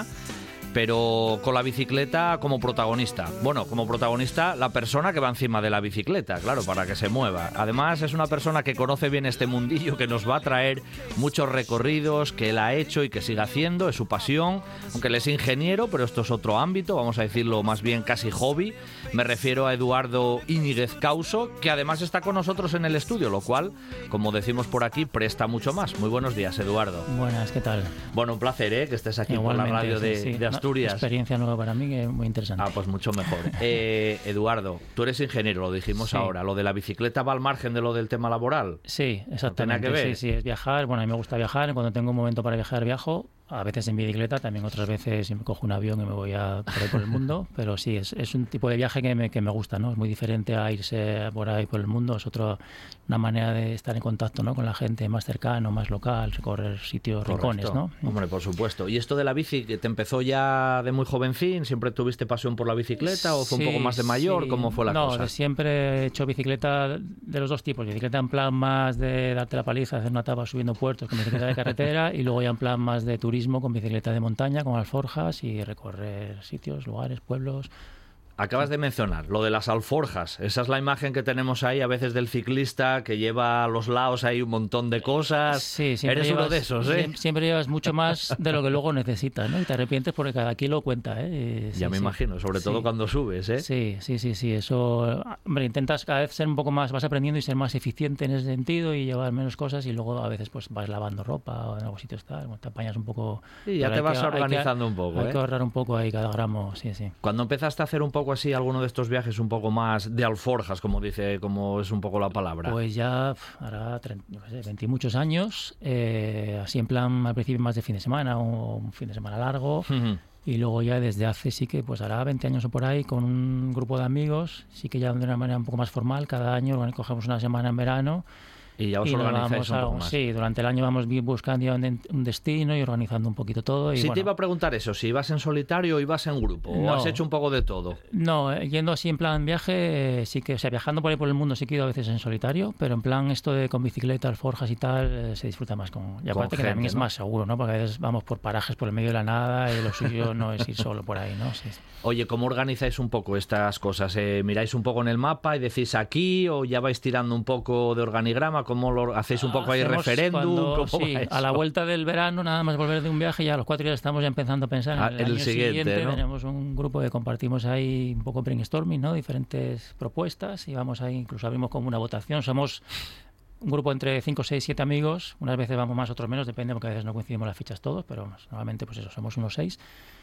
pero con la bicicleta como protagonista. Bueno, como protagonista la persona que va encima de la bicicleta, claro, para que se mueva. Además es una persona que conoce bien este mundillo, que nos va a traer muchos recorridos, que él ha hecho y que sigue haciendo, es su pasión, aunque él es ingeniero, pero esto es otro ámbito, vamos a decirlo más bien casi hobby. Me refiero a Eduardo Íñiguez Couso, que además está con nosotros en el estudio, lo cual, como decimos por aquí, presta mucho más. Muy buenos días, Eduardo. Buenas, ¿qué tal? Bueno, un placer, ¿eh? Que estés aquí Igualmente, por la radio de, sí, sí. de Asturias. Una experiencia nueva para mí, que es muy interesante. Ah, pues mucho mejor. Eh, Eduardo, tú eres ingeniero, lo dijimos Sí. ahora. ¿Lo de la bicicleta va al margen de lo del tema laboral? Sí, ¿No exactamente. tiene que ver? Sí, sí, es viajar. Bueno, a mí me gusta viajar. Cuando tengo un momento para viajar, viajo. A veces en bicicleta, también otras veces me cojo un avión y me voy a por ahí por el mundo. Pero sí, es, es un tipo de viaje que me, que me gusta, ¿no? Es muy diferente a irse por ahí por el mundo. Es otra una manera de estar en contacto, ¿no? Con la gente más cercano, más local, recorrer sitios, Correcto. rincones, ¿no? Hombre, por supuesto. ¿Y esto de la bici, que te empezó ya de muy jovencín? ¿Siempre tuviste pasión por la bicicleta o fue Sí, un poco más de mayor? sí. ¿Cómo fue la no, cosa? No, siempre he hecho bicicleta de los dos tipos. Bicicleta en plan más de darte la paliza, hacer una etapa subiendo puertos con bicicleta de carretera y luego ya en plan más de turismo con bicicleta de montaña, con alforjas y recorrer sitios, lugares, pueblos. Acabas de mencionar lo de las alforjas. Esa es la imagen que tenemos ahí a veces del ciclista que lleva a los lados ahí un montón de cosas. Sí, siempre Eres llevas, uno de esos, ¿eh? Siempre, siempre llevas mucho más de lo que luego necesitas, ¿no? Y te arrepientes porque cada kilo cuenta, ¿eh? Sí, ya me sí. imagino, sobre todo Sí. cuando subes, ¿eh? Sí, sí, sí, sí. Eso, hombre, intentas cada vez ser un poco más, vas aprendiendo y ser más eficiente en ese sentido y llevar menos cosas y luego a veces pues vas lavando ropa o en algún sitio está, te apañas un poco. Y ya pero te hay vas que- hay que- organizando un poco, Hay ¿eh? que ahorrar un poco ahí cada gramo, sí, sí. Cuando empezaste a hacer un poco así alguno de estos viajes un poco más de alforjas, como dice, como es un poco la palabra. Pues ya pf, hará treinta, yo qué sé, veinte y muchos años, eh, así en plan al principio más de fin de semana o un fin de semana largo. Ujú. Y luego ya desde hace sí que pues hará veinte años o por ahí con un grupo de amigos, sí que ya de una manera un poco más formal, cada año bueno, cogemos una semana en verano Y ya os y nos organizáis vamos un a- poco más. Sí, durante el año vamos vi- buscando ya un, un destino y organizando un poquito todo. Y Sí, te bueno, iba a preguntar eso, si ibas en solitario o ibas en grupo, o No. has hecho un poco de todo. No, eh, yendo así en plan viaje, eh, sí que, o sea, viajando por ahí por el mundo sí que he ido a veces en solitario, pero en plan esto de con bicicleta, alforjas y tal, eh, se disfruta más con... Y Con aparte que gente, también es ¿no? más seguro, ¿no? Porque a veces vamos por parajes por el medio de la nada y lo suyo no es ir solo por ahí, ¿no? Sí, sí. Oye, ¿cómo organizáis un poco estas cosas? Eh, ¿Miráis un poco en el mapa y decís aquí o ya vais tirando un poco de organigrama? ¿Cómo lo hacéis un poco ahí Hacemos referéndum? cuando- ¿Cómo sí, va a la eso? vuelta del verano, nada más volver de un viaje, ya a los cuatro días estamos ya empezando a pensar en Ah, el, en el año siguiente, ¿no? Tenemos un grupo que compartimos ahí un poco brainstorming, ¿no? Diferentes propuestas y vamos ahí, incluso abrimos como una votación. Somos un grupo entre cinco, seis, siete amigos. Unas veces vamos más, otros menos, depende porque a veces no coincidimos las fichas todos, pero normalmente pues eso, somos unos seis.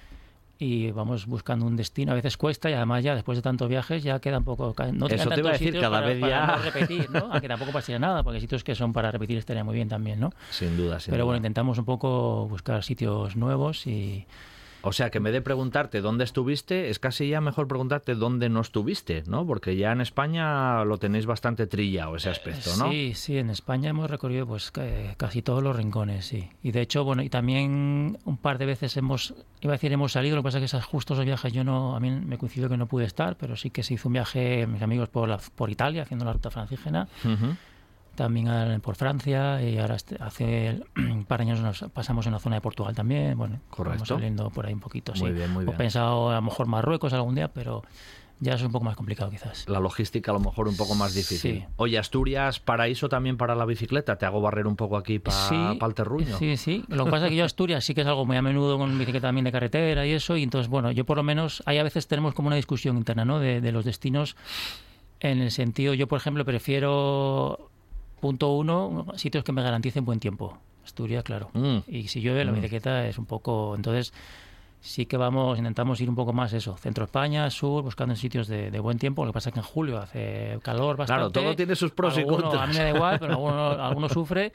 Y vamos buscando un destino, a veces cuesta y además ya después de tantos viajes ya queda un poco... No Eso quedan te iba a tantos decir, sitios cada para- vez para ya- no repetir, ¿no? Aunque tampoco pasaría nada, porque sitios que son para repetir estaría muy bien también, ¿no? Sin duda, sin Pero duda. bueno, intentamos un poco buscar sitios nuevos y... O sea, que en vez de preguntarte dónde estuviste, es casi ya mejor preguntarte dónde no estuviste, ¿no? Porque ya en España lo tenéis bastante trillado ese aspecto, ¿no? Sí, sí, en España hemos recorrido pues casi todos los rincones, sí. Y de hecho, bueno, y también un par de veces hemos, iba a decir hemos salido, lo que pasa es que esos justos esos viajes yo no, a mí me coincidió que no pude estar, pero sí que se hizo un viaje, mis amigos por, la, por Italia, haciendo la ruta francígena. Uh-huh. También por Francia, y ahora hace un par de años nos pasamos en la zona de Portugal también. Bueno, correcto. Vamos saliendo por ahí un poquito. Muy sí. bien, muy bien. He pensado a lo mejor Marruecos algún día, pero ya es un poco más complicado quizás. La logística a lo mejor un poco más difícil. Sí. Oye, Asturias, paraíso también para la bicicleta. Te hago barrer un poco aquí para sí, pa el terruño. Sí, sí. Lo que pasa es que yo Asturias sí que es algo muy a menudo con bicicleta también de carretera y eso. Y entonces, bueno, yo por lo menos, ahí a veces tenemos como una discusión interna, ¿no? De, de los destinos, en el sentido, yo por ejemplo prefiero... Punto uno, sitios que me garanticen buen tiempo. Asturias, claro. Mm. Y si llueve, la mm. bicicleta es un poco... Entonces, sí que vamos, intentamos ir un poco más eso. Centro España, sur, buscando en sitios de, de buen tiempo. Lo que pasa es que en julio hace calor bastante. Claro, todo tiene sus pros alguno, y contras. A mí me da igual, pero alguno, alguno sufre.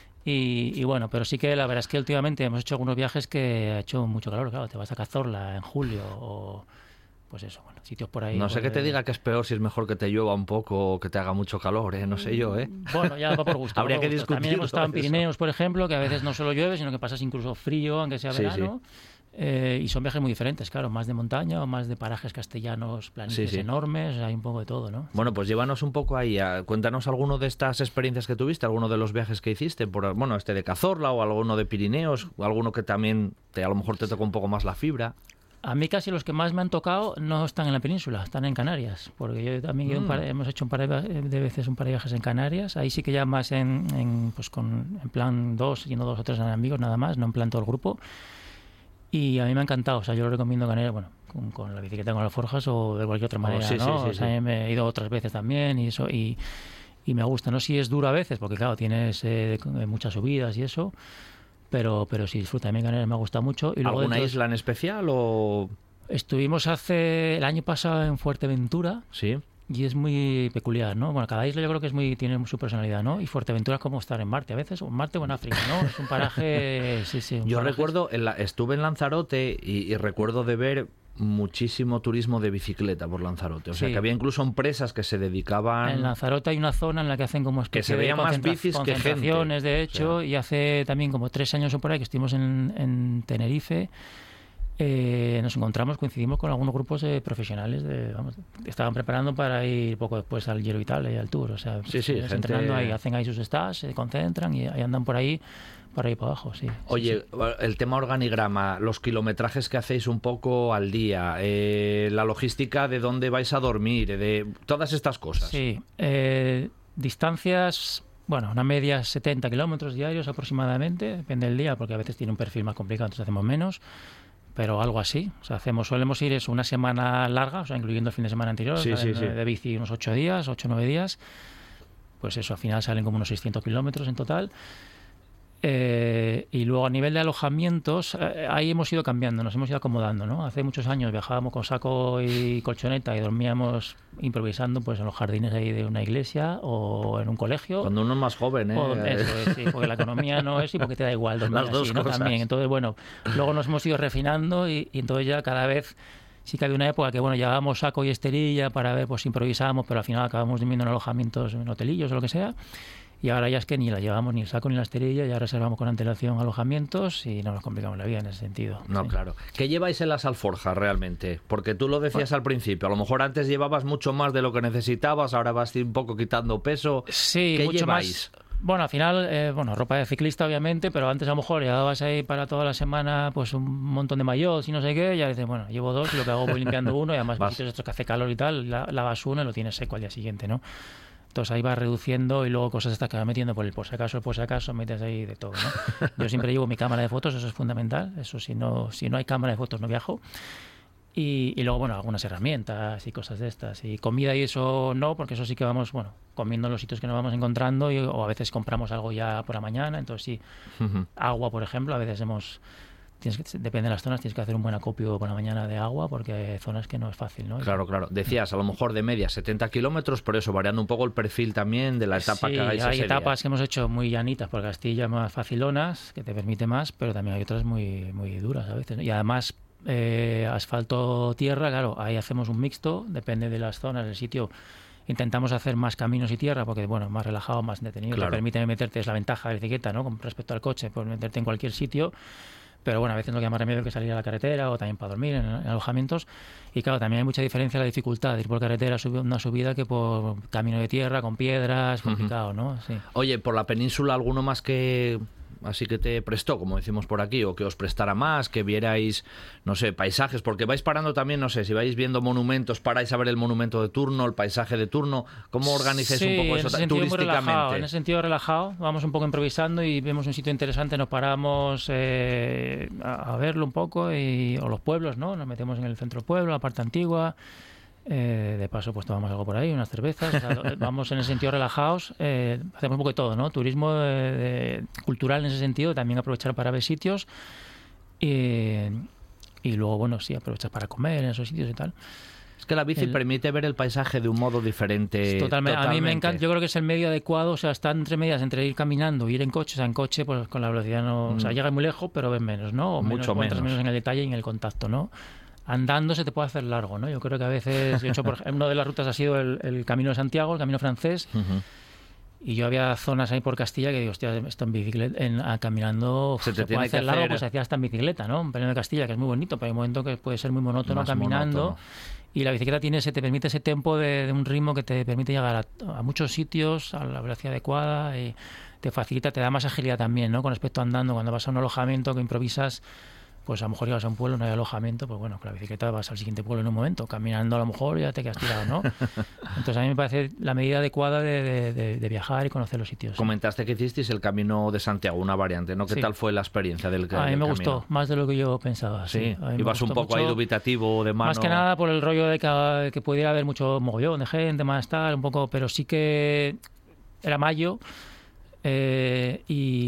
Y, y bueno, pero sí que la verdad es que últimamente hemos hecho algunos viajes que ha hecho mucho calor. Claro, te vas a Cazorla en julio o... Pues eso, bueno, sitios por ahí. No sé pues, qué te diga que es peor, si es mejor que te llueva un poco o que te haga mucho calor, ¿eh? No sé yo, ¿eh? Bueno, ya va por gusto. Habría por que gusto. discutir. También hemos estado en Pirineos, por ejemplo, que a veces no solo llueve, sino que pasas incluso frío, aunque sea verano. Sí, sí. Eh, y son viajes muy diferentes, claro, más de montaña o más de parajes castellanos, planicies sí, sí. enormes, hay un poco de todo, ¿no? Bueno, pues llévanos un poco ahí, a, cuéntanos alguno de estas experiencias que tuviste, alguno de los viajes que hiciste, por, bueno, este de Cazorla o alguno de Pirineos, o alguno que también te, a lo mejor te tocó un poco más la fibra. A mí casi los que más me han tocado no están en la península, están en Canarias, porque yo también mm. un par, hemos hecho un par de veces un par de viajes en Canarias, ahí sí que ya más en, en pues con en plan dos, yendo dos o tres amigos nada más, no en plan todo el grupo. Y a mí me ha encantado, o sea, yo lo recomiendo Canarias, bueno, con, con la bicicleta con alforjas o de cualquier otra manera, oh, sí, ¿no? Sí, sí, o sea, sí. me he ido otras veces también y eso, y, y me gusta, no si es duro a veces, porque claro, tienes eh, muchas subidas y eso, pero pero sí disfruta. A mí Canarias me ha gustado mucho. Y luego ¿alguna dentro, isla en especial o...? Estuvimos hace el año pasado en Fuerteventura. Sí. Y es muy peculiar, ¿no? Bueno, cada isla yo creo que es muy tiene su personalidad, ¿no? Y Fuerteventura es como estar en Marte a veces, o en Marte o en África, ¿no? Es un paraje... sí, sí. Un yo paraje. recuerdo, en la, estuve en Lanzarote y, y recuerdo de ver muchísimo turismo de bicicleta por Lanzarote. O sea, sí. que había incluso empresas que se dedicaban... En Lanzarote hay una zona en la que hacen como... Que se veían más bicis que gente. De hecho, o sea. Y hace también como tres años o por ahí que estuvimos en, en Tenerife... Eh, nos encontramos, coincidimos con algunos grupos de profesionales de, vamos, estaban preparando para ir poco después al Giro Italia y al Tour, o sea, sí, sí, gente... entrenando ahí, hacen ahí sus stats, se concentran y ahí andan por ahí para ir para abajo, sí. Oye, sí, sí. el tema organigrama, los kilometrajes que hacéis un poco al día, eh, la logística de dónde vais a dormir, de todas estas cosas. Sí, eh, distancias... Bueno, una media setenta kilómetros diarios aproximadamente, depende del día, porque a veces tiene un perfil más complicado, entonces hacemos menos. Pero algo así, o sea, hacemos, solemos ir eso, una semana larga, o sea, incluyendo el fin de semana anterior, sí, o sea, sí, sí. de bici unos ocho días, ocho o nueve días, pues eso, al final salen como unos seiscientos kilómetros en total. Eh, y luego a nivel de alojamientos, eh, ahí hemos ido cambiando, nos hemos ido acomodando, ¿no? Hace muchos años viajábamos con saco y colchoneta y dormíamos improvisando pues en los jardines ahí de una iglesia o en un colegio. Cuando uno es más joven, ¿eh? O, eso es, sí, porque la economía no es y porque te da igual dormir Las dos así, ¿no? cosas. También. Entonces, bueno, luego nos hemos ido refinando y, y entonces ya cada vez... Sí que había una época que, bueno, llevábamos saco y esterilla para ver, pues improvisábamos, pero al final acabamos durmiendo en alojamientos, en hotelillos o lo que sea. Y ahora ya es que ni la llevamos ni el saco ni la esterilla, ya reservamos con antelación alojamientos y no nos complicamos la vida en ese sentido. No, sí. Claro. ¿Qué lleváis en las alforjas realmente? Porque tú lo decías bueno. al principio, a lo mejor antes llevabas mucho más de lo que necesitabas, ahora vas un poco quitando peso. Sí, ¿Qué mucho lleváis? Más. Bueno, al final, eh, bueno, ropa de ciclista obviamente, pero antes a lo mejor llevabas ahí para toda la semana pues un montón de maillots y no sé qué, y ya dices, bueno, llevo dos y lo que hago voy limpiando uno y además sitios estos que hace calor y tal, la, lavas uno y lo tienes seco al día siguiente, ¿no? Entonces ahí vas reduciendo y luego cosas estas que vas metiendo por el por si acaso, por si acaso, metes ahí de todo, ¿no? Yo siempre llevo mi cámara de fotos, eso es fundamental, eso si no, si no hay cámara de fotos no viajo. Y, y luego, bueno, algunas herramientas y cosas de estas. Y comida y eso no, porque eso sí que vamos, bueno, comiendo en los sitios que nos vamos encontrando y, o a veces compramos algo ya por la mañana. Entonces sí, uh-huh. agua, por ejemplo, a veces hemos... Tienes que, depende de las zonas, tienes que hacer un buen acopio por la mañana de agua porque hay zonas que no es fácil, ¿no? Claro, claro. Decías, a lo mejor de media setenta kilómetros, por eso, variando un poco el perfil también de la etapa sí, que hagáis hay ese etapas día. Que hemos hecho muy llanitas por Castilla, más facilonas, que te permite más, pero también hay otras muy, muy duras a veces, ¿no? Y además... eh, asfalto, tierra, claro, ahí hacemos un mixto, depende de las zonas, del sitio. Intentamos hacer más caminos y tierra porque, bueno, más relajado, más detenido. Claro. Te permite meterte, es la ventaja de la bicicleta, ¿no? Con respecto al coche, pues meterte en cualquier sitio. Pero bueno, a veces no queda más remedio que salir a la carretera o también para dormir en, en alojamientos. Y claro, también hay mucha diferencia en la dificultad de ir por carretera, una subida, que por camino de tierra, con piedras, complicado, ¿no? Sí. Oye, por la península, ¿alguno más que así que te prestó, como decimos por aquí, o que os prestara más, que vierais, no sé, paisajes? Porque vais parando también, no sé, si vais viendo monumentos, paráis a ver el monumento de turno, el paisaje de turno. ¿Cómo organizáis sí, un poco eso en ese turísticamente? Relajado, en ese sentido relajado, vamos un poco improvisando y vemos un sitio interesante, nos paramos eh, a, a verlo un poco, y, o los pueblos, ¿no? Nos metemos en el centro del pueblo, la parte antigua. Eh, de paso, pues tomamos algo por ahí, unas cervezas. O sea, vamos en ese sentido relajados. Eh, hacemos un poco de todo, ¿no? Turismo eh, de, cultural en ese sentido, también aprovechar para ver sitios. Y, y luego, bueno, sí, aprovechar para comer en esos sitios y tal. Es que la bici el, permite ver el paisaje de un modo diferente. Totalmente. totalmente. A mí me encanta. Yo creo que es el medio adecuado. O sea, está entre medias entre ir caminando y ir en coche. O sea, en coche, pues con la velocidad no. Mm. O sea, llegas muy lejos, pero ves menos, ¿no? O Mucho menos, menos. menos en el detalle y en el contacto, ¿no? Andando se te puede hacer largo, ¿no? Yo creo que a veces, yo he hecho, por ejemplo, una de las rutas ha sido el, el Camino de Santiago, el Camino francés, uh-huh. y yo había zonas ahí por Castilla que digo, hostia, esto en bicicleta, en, a, caminando, se, te se tiene puede hacer que largo, hacer... pues se hacía hasta en bicicleta, ¿no? En Peleno de Castilla, que es muy bonito, pero hay un momento que puede ser muy monótono Más caminando, monótono. Y la bicicleta tiene ese, te permite ese tempo de, de un ritmo que te permite llegar a, a muchos sitios, a la velocidad adecuada, y te facilita, te da más agilidad también, ¿no? Con respecto a andando, cuando vas a un alojamiento que improvisas, pues a lo mejor llegas a un pueblo, no hay alojamiento, pues bueno, con la bicicleta vas al siguiente pueblo en un momento, caminando a lo mejor ya te quedas tirado, ¿no? Entonces a mí me parece la medida adecuada de, de, de, de viajar y conocer los sitios. Comentaste que hicisteis el Camino de Santiago, una variante, ¿no? ¿Qué sí. tal fue la experiencia del, del camino? A mí me gustó, más de lo que yo pensaba. Sí, sí. ibas un poco mucho, ahí dubitativo de mano. Más que nada por el rollo de que, que pudiera haber mucho mogollón de gente, más tal, un poco, pero sí que era mayo. Eh,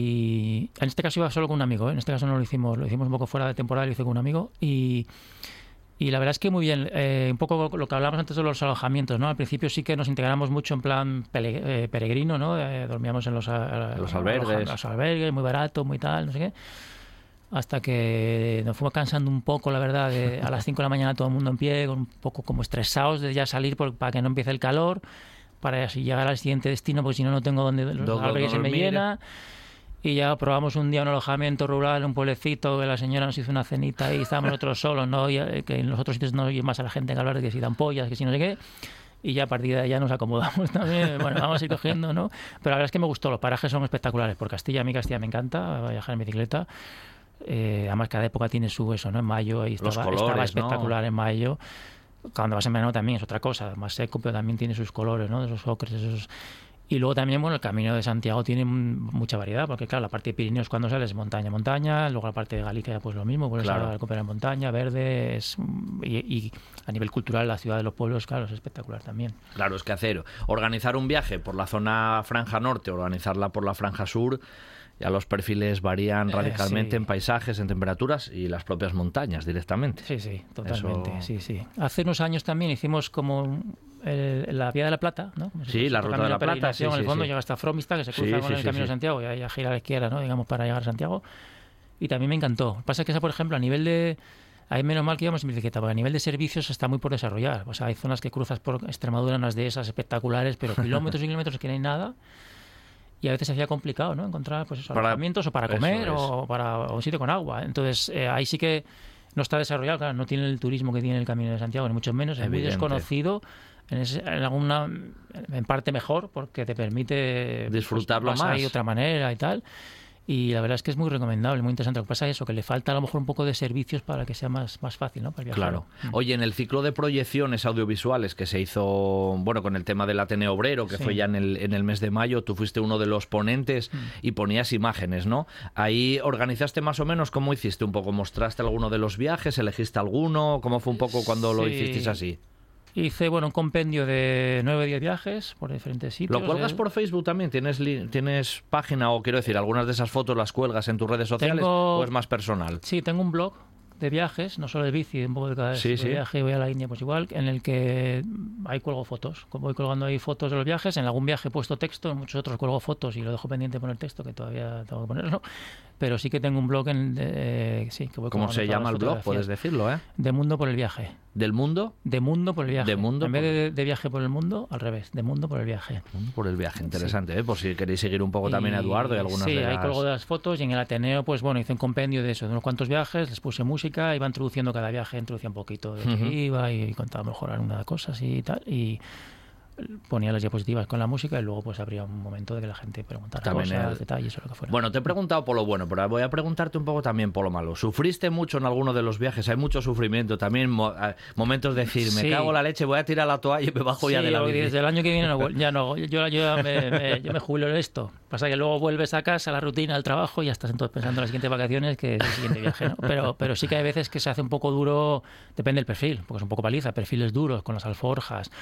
y en este caso iba solo con un amigo, ¿eh? En este caso no lo hicimos, lo hicimos un poco fuera de temporada, lo hice con un amigo y, y la verdad es que muy bien, eh, un poco lo que hablábamos antes de los alojamientos, ¿no? Al principio sí que nos integramos mucho en plan pele, eh, peregrino, ¿no? Eh, dormíamos en los, a, los albergues, los albergues, muy barato, muy tal, no sé qué, hasta que nos fuimos cansando un poco, la verdad, de, a las cinco de la mañana todo el mundo en pie, un poco como estresados de ya salir por, para que no empiece el calor, para así llegar al siguiente destino, porque si no, no tengo donde los albergues se me llena. Y ya probamos un día un alojamiento rural, un pueblecito, que la señora nos hizo una cenita y estábamos nosotros solos, ¿no? Y que en los otros sitios no oye más a la gente que hablar de que si dan pollas, que si no sé qué. Y ya a partir de ahí ya nos acomodamos también. Bueno, vamos a ir cogiendo, ¿no? Pero la verdad es que me gustó, los parajes son espectaculares. Por Castilla, a mí Castilla me encanta, viajar en bicicleta. Eh, además, cada época tiene su eso, ¿no? En mayo, ahí estaba, colores, estaba espectacular, ¿no? En mayo. Cuando vas en verano también es otra cosa, más seco, pero también tiene sus colores, ¿no? De esos ocres, esos... Y luego también, bueno, el Camino de Santiago tiene mucha variedad, porque claro, la parte de Pirineos cuando sales es montaña, montaña, luego la parte de Galicia pues lo mismo, puedes claro. recuperar en montaña, verde, es, y, y a nivel cultural la ciudad de los pueblos, claro, es espectacular también. Claro, es que hacer, organizar un viaje por la zona franja norte, organizarla por la franja sur, ya los perfiles varían radicalmente eh, sí. en paisajes, en temperaturas y las propias montañas directamente. Sí, sí, totalmente. Eso... Sí, sí. Hace unos años también hicimos como el, la Vía de la Plata, ¿no? Como sí, la Ruta de la Plata. Sí, en el sí, fondo sí. llega hasta Fromista, que se cruza sí, con sí, el sí, Camino sí. de Santiago y ahí gira a la izquierda, ¿no? Digamos, para llegar a Santiago. Y también me encantó. Pasa que esa, por ejemplo, a nivel de... Ahí menos mal que íbamos en bicicleta, porque a nivel de servicios está muy por desarrollar. O sea, hay zonas que cruzas por Extremadura, unas de esas espectaculares, pero kilómetros y kilómetros que no hay nada. Y a veces se hacía complicado, ¿no? Encontrar pues eso, para, alojamientos o para comer o para o un sitio con agua. Entonces, eh, ahí sí que no está desarrollado, claro, no tiene el turismo que tiene el Camino de Santiago, ni mucho menos, es Evidente. muy desconocido, en, ese, en alguna en parte mejor, porque te permite disfrutarlo pues, más de otra manera y tal. Y la verdad es que es muy recomendable, muy interesante. Lo que pasa es eso, que le falta a lo mejor un poco de servicios para que sea más, más fácil, ¿no? Para viajar. Claro. Oye, en el ciclo de proyecciones audiovisuales que se hizo, bueno, con el tema del Ateneo Obrero, que sí. fue ya en el, en el mes de mayo, tú fuiste uno de los ponentes mm. y ponías imágenes, ¿no? Ahí organizaste más o menos, ¿cómo hiciste un poco? ¿Mostraste alguno de los viajes? ¿Elegiste alguno? ¿Cómo fue un poco cuando sí. lo hicisteis así? Hice, bueno, un compendio de nueve o diez viajes por diferentes sitios. ¿Lo cuelgas eh? por Facebook también? ¿Tienes, ¿Tienes página o, quiero decir, algunas de esas fotos las cuelgas en tus redes sociales tengo, o es más personal? Sí, tengo un blog de viajes, no solo de bici, un poco de cada vez Sí, de sí. viaje, voy a la India, pues igual, en el que ahí cuelgo fotos. Voy colgando ahí fotos de los viajes. En algún viaje he puesto texto, en muchos otros cuelgo fotos y lo dejo pendiente de poner texto, que todavía tengo que ponerlo. Pero sí que tengo un blog en eh, sí, que voy ¿Cómo colgando se todas llama las el blog? fotografías. Puedes decirlo, ¿eh? De Mundo por el Viaje. ¿Del mundo? De Mundo por el Viaje. De Mundo en vez por- de, de Viaje por el Mundo, al revés. De Mundo por el Viaje. Mundo por el viaje, interesante, ¿eh? Por si queréis seguir un poco también a Eduardo y algunas sí, de ahí las... colgo de las fotos y en el Ateneo, pues bueno, hice un compendio de eso, de unos cuantos viajes, les puse música, iba introduciendo cada viaje, introducía un poquito de qué Ujú. iba y contaba mejor algunas cosas y tal, y ponía las diapositivas con la música y luego pues habría un momento de que la gente preguntara También cosas, el- detalles o lo que fuera. Bueno, te he preguntado por lo bueno, pero voy a preguntarte un poco también por lo malo. ¿Sufriste mucho en alguno de los viajes? Hay mucho sufrimiento también, mo- eh, momentos de decir, me Sí. cago en la leche, voy a tirar la toalla y me bajo ya Sí, de la o bici. desde el año que viene no, vuel- ya no, yo, yo ya me, me- yo me jubilo de esto. Pasa que luego vuelves a casa, a la rutina, al trabajo y ya estás entonces pensando en las siguientes vacaciones que es el siguiente viaje, ¿no? Pero, pero sí que hay veces que se hace un poco duro, depende del perfil, porque es un poco paliza, perfiles duros con las alforjas,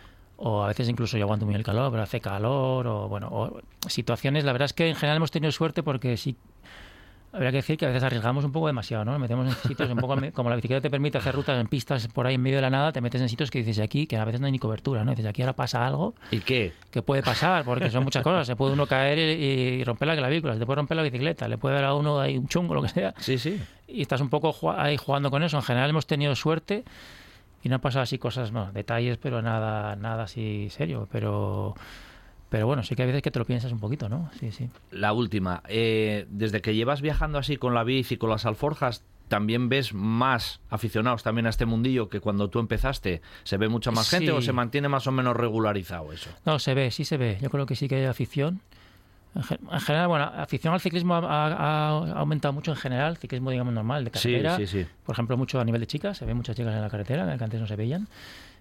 o a veces incluso yo aguanto muy el calor, pero hace calor, o bueno, o situaciones, la verdad es que en general hemos tenido suerte porque sí, habría que decir que a veces arriesgamos un poco demasiado, ¿no? Nos metemos en sitios un poco, como la bicicleta te permite hacer rutas en pistas por ahí en medio de la nada, te metes en sitios que dices aquí, que a veces no hay ni cobertura, ¿no? Dices aquí ahora pasa algo, ¿Y qué? que puede pasar, porque son muchas cosas, se puede uno caer y, y romper la clavícula, se te puede romper la bicicleta, le puede dar a uno ahí un chungo, lo que sea, Sí, sí. y estás un poco ju- ahí jugando con eso. En general hemos tenido suerte y no han pasado así cosas, no, detalles, pero nada, nada así serio, pero... Pero bueno, sí que hay veces que te lo piensas un poquito, ¿no? Sí, sí. La última. Eh, desde que llevas viajando así con la bici, con las alforjas, ¿también ves más aficionados también a este mundillo que cuando tú empezaste? ¿Se ve mucha más gente Sí. o se mantiene más o menos regularizado eso? No, se ve, sí se ve. Yo creo que sí que hay afición. En ge- en general, bueno, afición al ciclismo ha, ha- ha aumentado mucho en general, ciclismo, digamos, normal, de Sí, carretera. sí, sí. Por ejemplo, mucho a nivel de chicas, se ven muchas chicas en la carretera, que antes no se veían.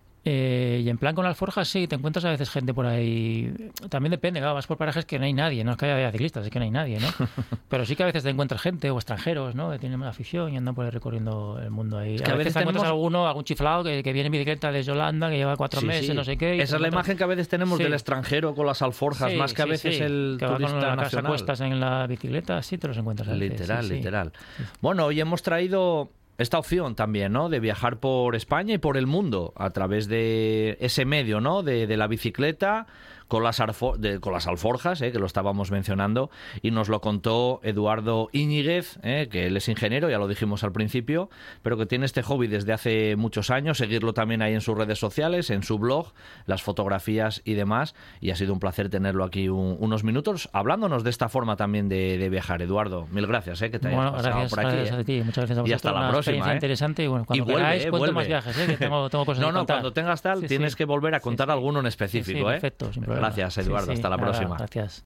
Eh, y en plan con alforjas, sí, te encuentras a veces gente por ahí. También depende, claro, vas por parajes que no hay nadie, no es que haya ciclistas, es que no hay nadie, ¿no? Pero sí que a veces te encuentras gente o extranjeros, ¿no? Que tienen afición y andan por ahí recorriendo el mundo ahí. que a, a veces veces te encuentras tenemos- alguno, algún chiflado que, que viene en bicicleta desde Holanda, que lleva cuatro Sí, meses, sí. no sé qué. y Esa te es la encuentras- imagen que a veces tenemos Sí. del extranjero con las alforjas, Sí, más que a sí, veces sí. el que va con turista la casa a nacional. cuestas en la bicicleta, sí te los encuentras a veces, Literal, sí, sí. literal. Bueno, hoy hemos traído esta opción también, ¿no? De viajar por España y por el mundo a través de ese medio, ¿no? De, de la bicicleta con las, arfo- de- con las alforjas, ¿eh? Que lo estábamos mencionando, y nos lo contó Eduardo Íñiguez, ¿eh? Que él es ingeniero, ya lo dijimos al principio, pero que tiene este hobby desde hace muchos años, seguirlo también ahí en sus redes sociales, en su blog, las fotografías y demás, y ha sido un placer tenerlo aquí un- unos minutos hablándonos de esta forma también de, de viajar. Eduardo, mil gracias, ¿eh? Que te hayas Bueno, pasado gracias, por aquí. gracias ¿eh? a ti, muchas gracias a vosotros. Y hasta la una próxima, experiencia ¿eh? interesante y bueno, cuando Y vuelve, queráis eh, cuento vuelve. más viajes, ¿eh? Que tengo, tengo cosas No, que no, contar. cuando tengas tal, Sí, tienes sí. que volver a Sí, contar sí. alguno en Sí, específico, sí, ¿eh? perfecto, sin problema. Gracias, Sí, Eduardo, sí, hasta la nada, próxima. Gracias.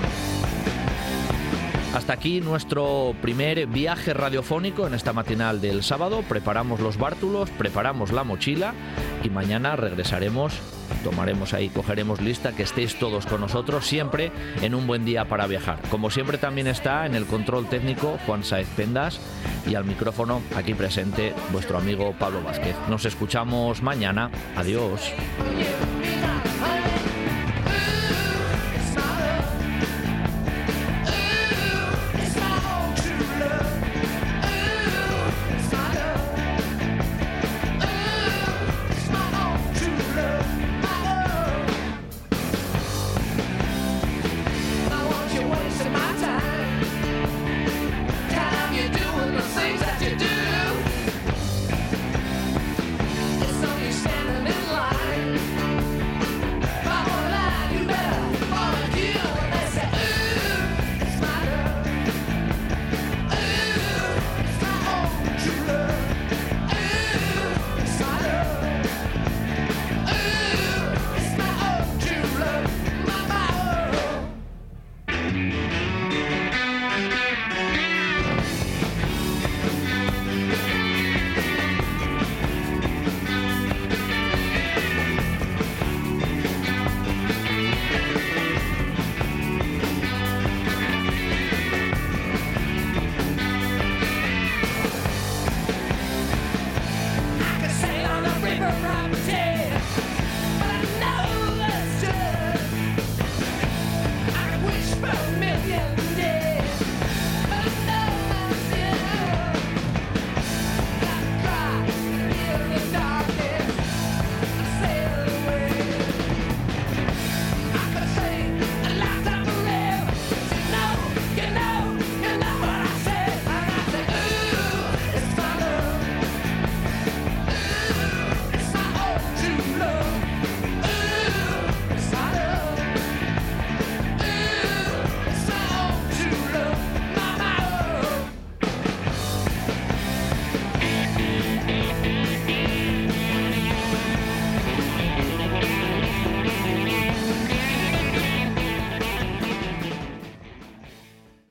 Hasta aquí nuestro primer viaje radiofónico en esta matinal del sábado. Preparamos los bártulos, preparamos la mochila y mañana regresaremos, tomaremos ahí, cogeremos lista, que estéis todos con nosotros siempre en un buen día para viajar. Como siempre también está en el control técnico Juan Saez Pendas y al micrófono aquí presente vuestro amigo Pablo Vázquez. Nos escuchamos mañana. Adiós. Oye, mira, ay,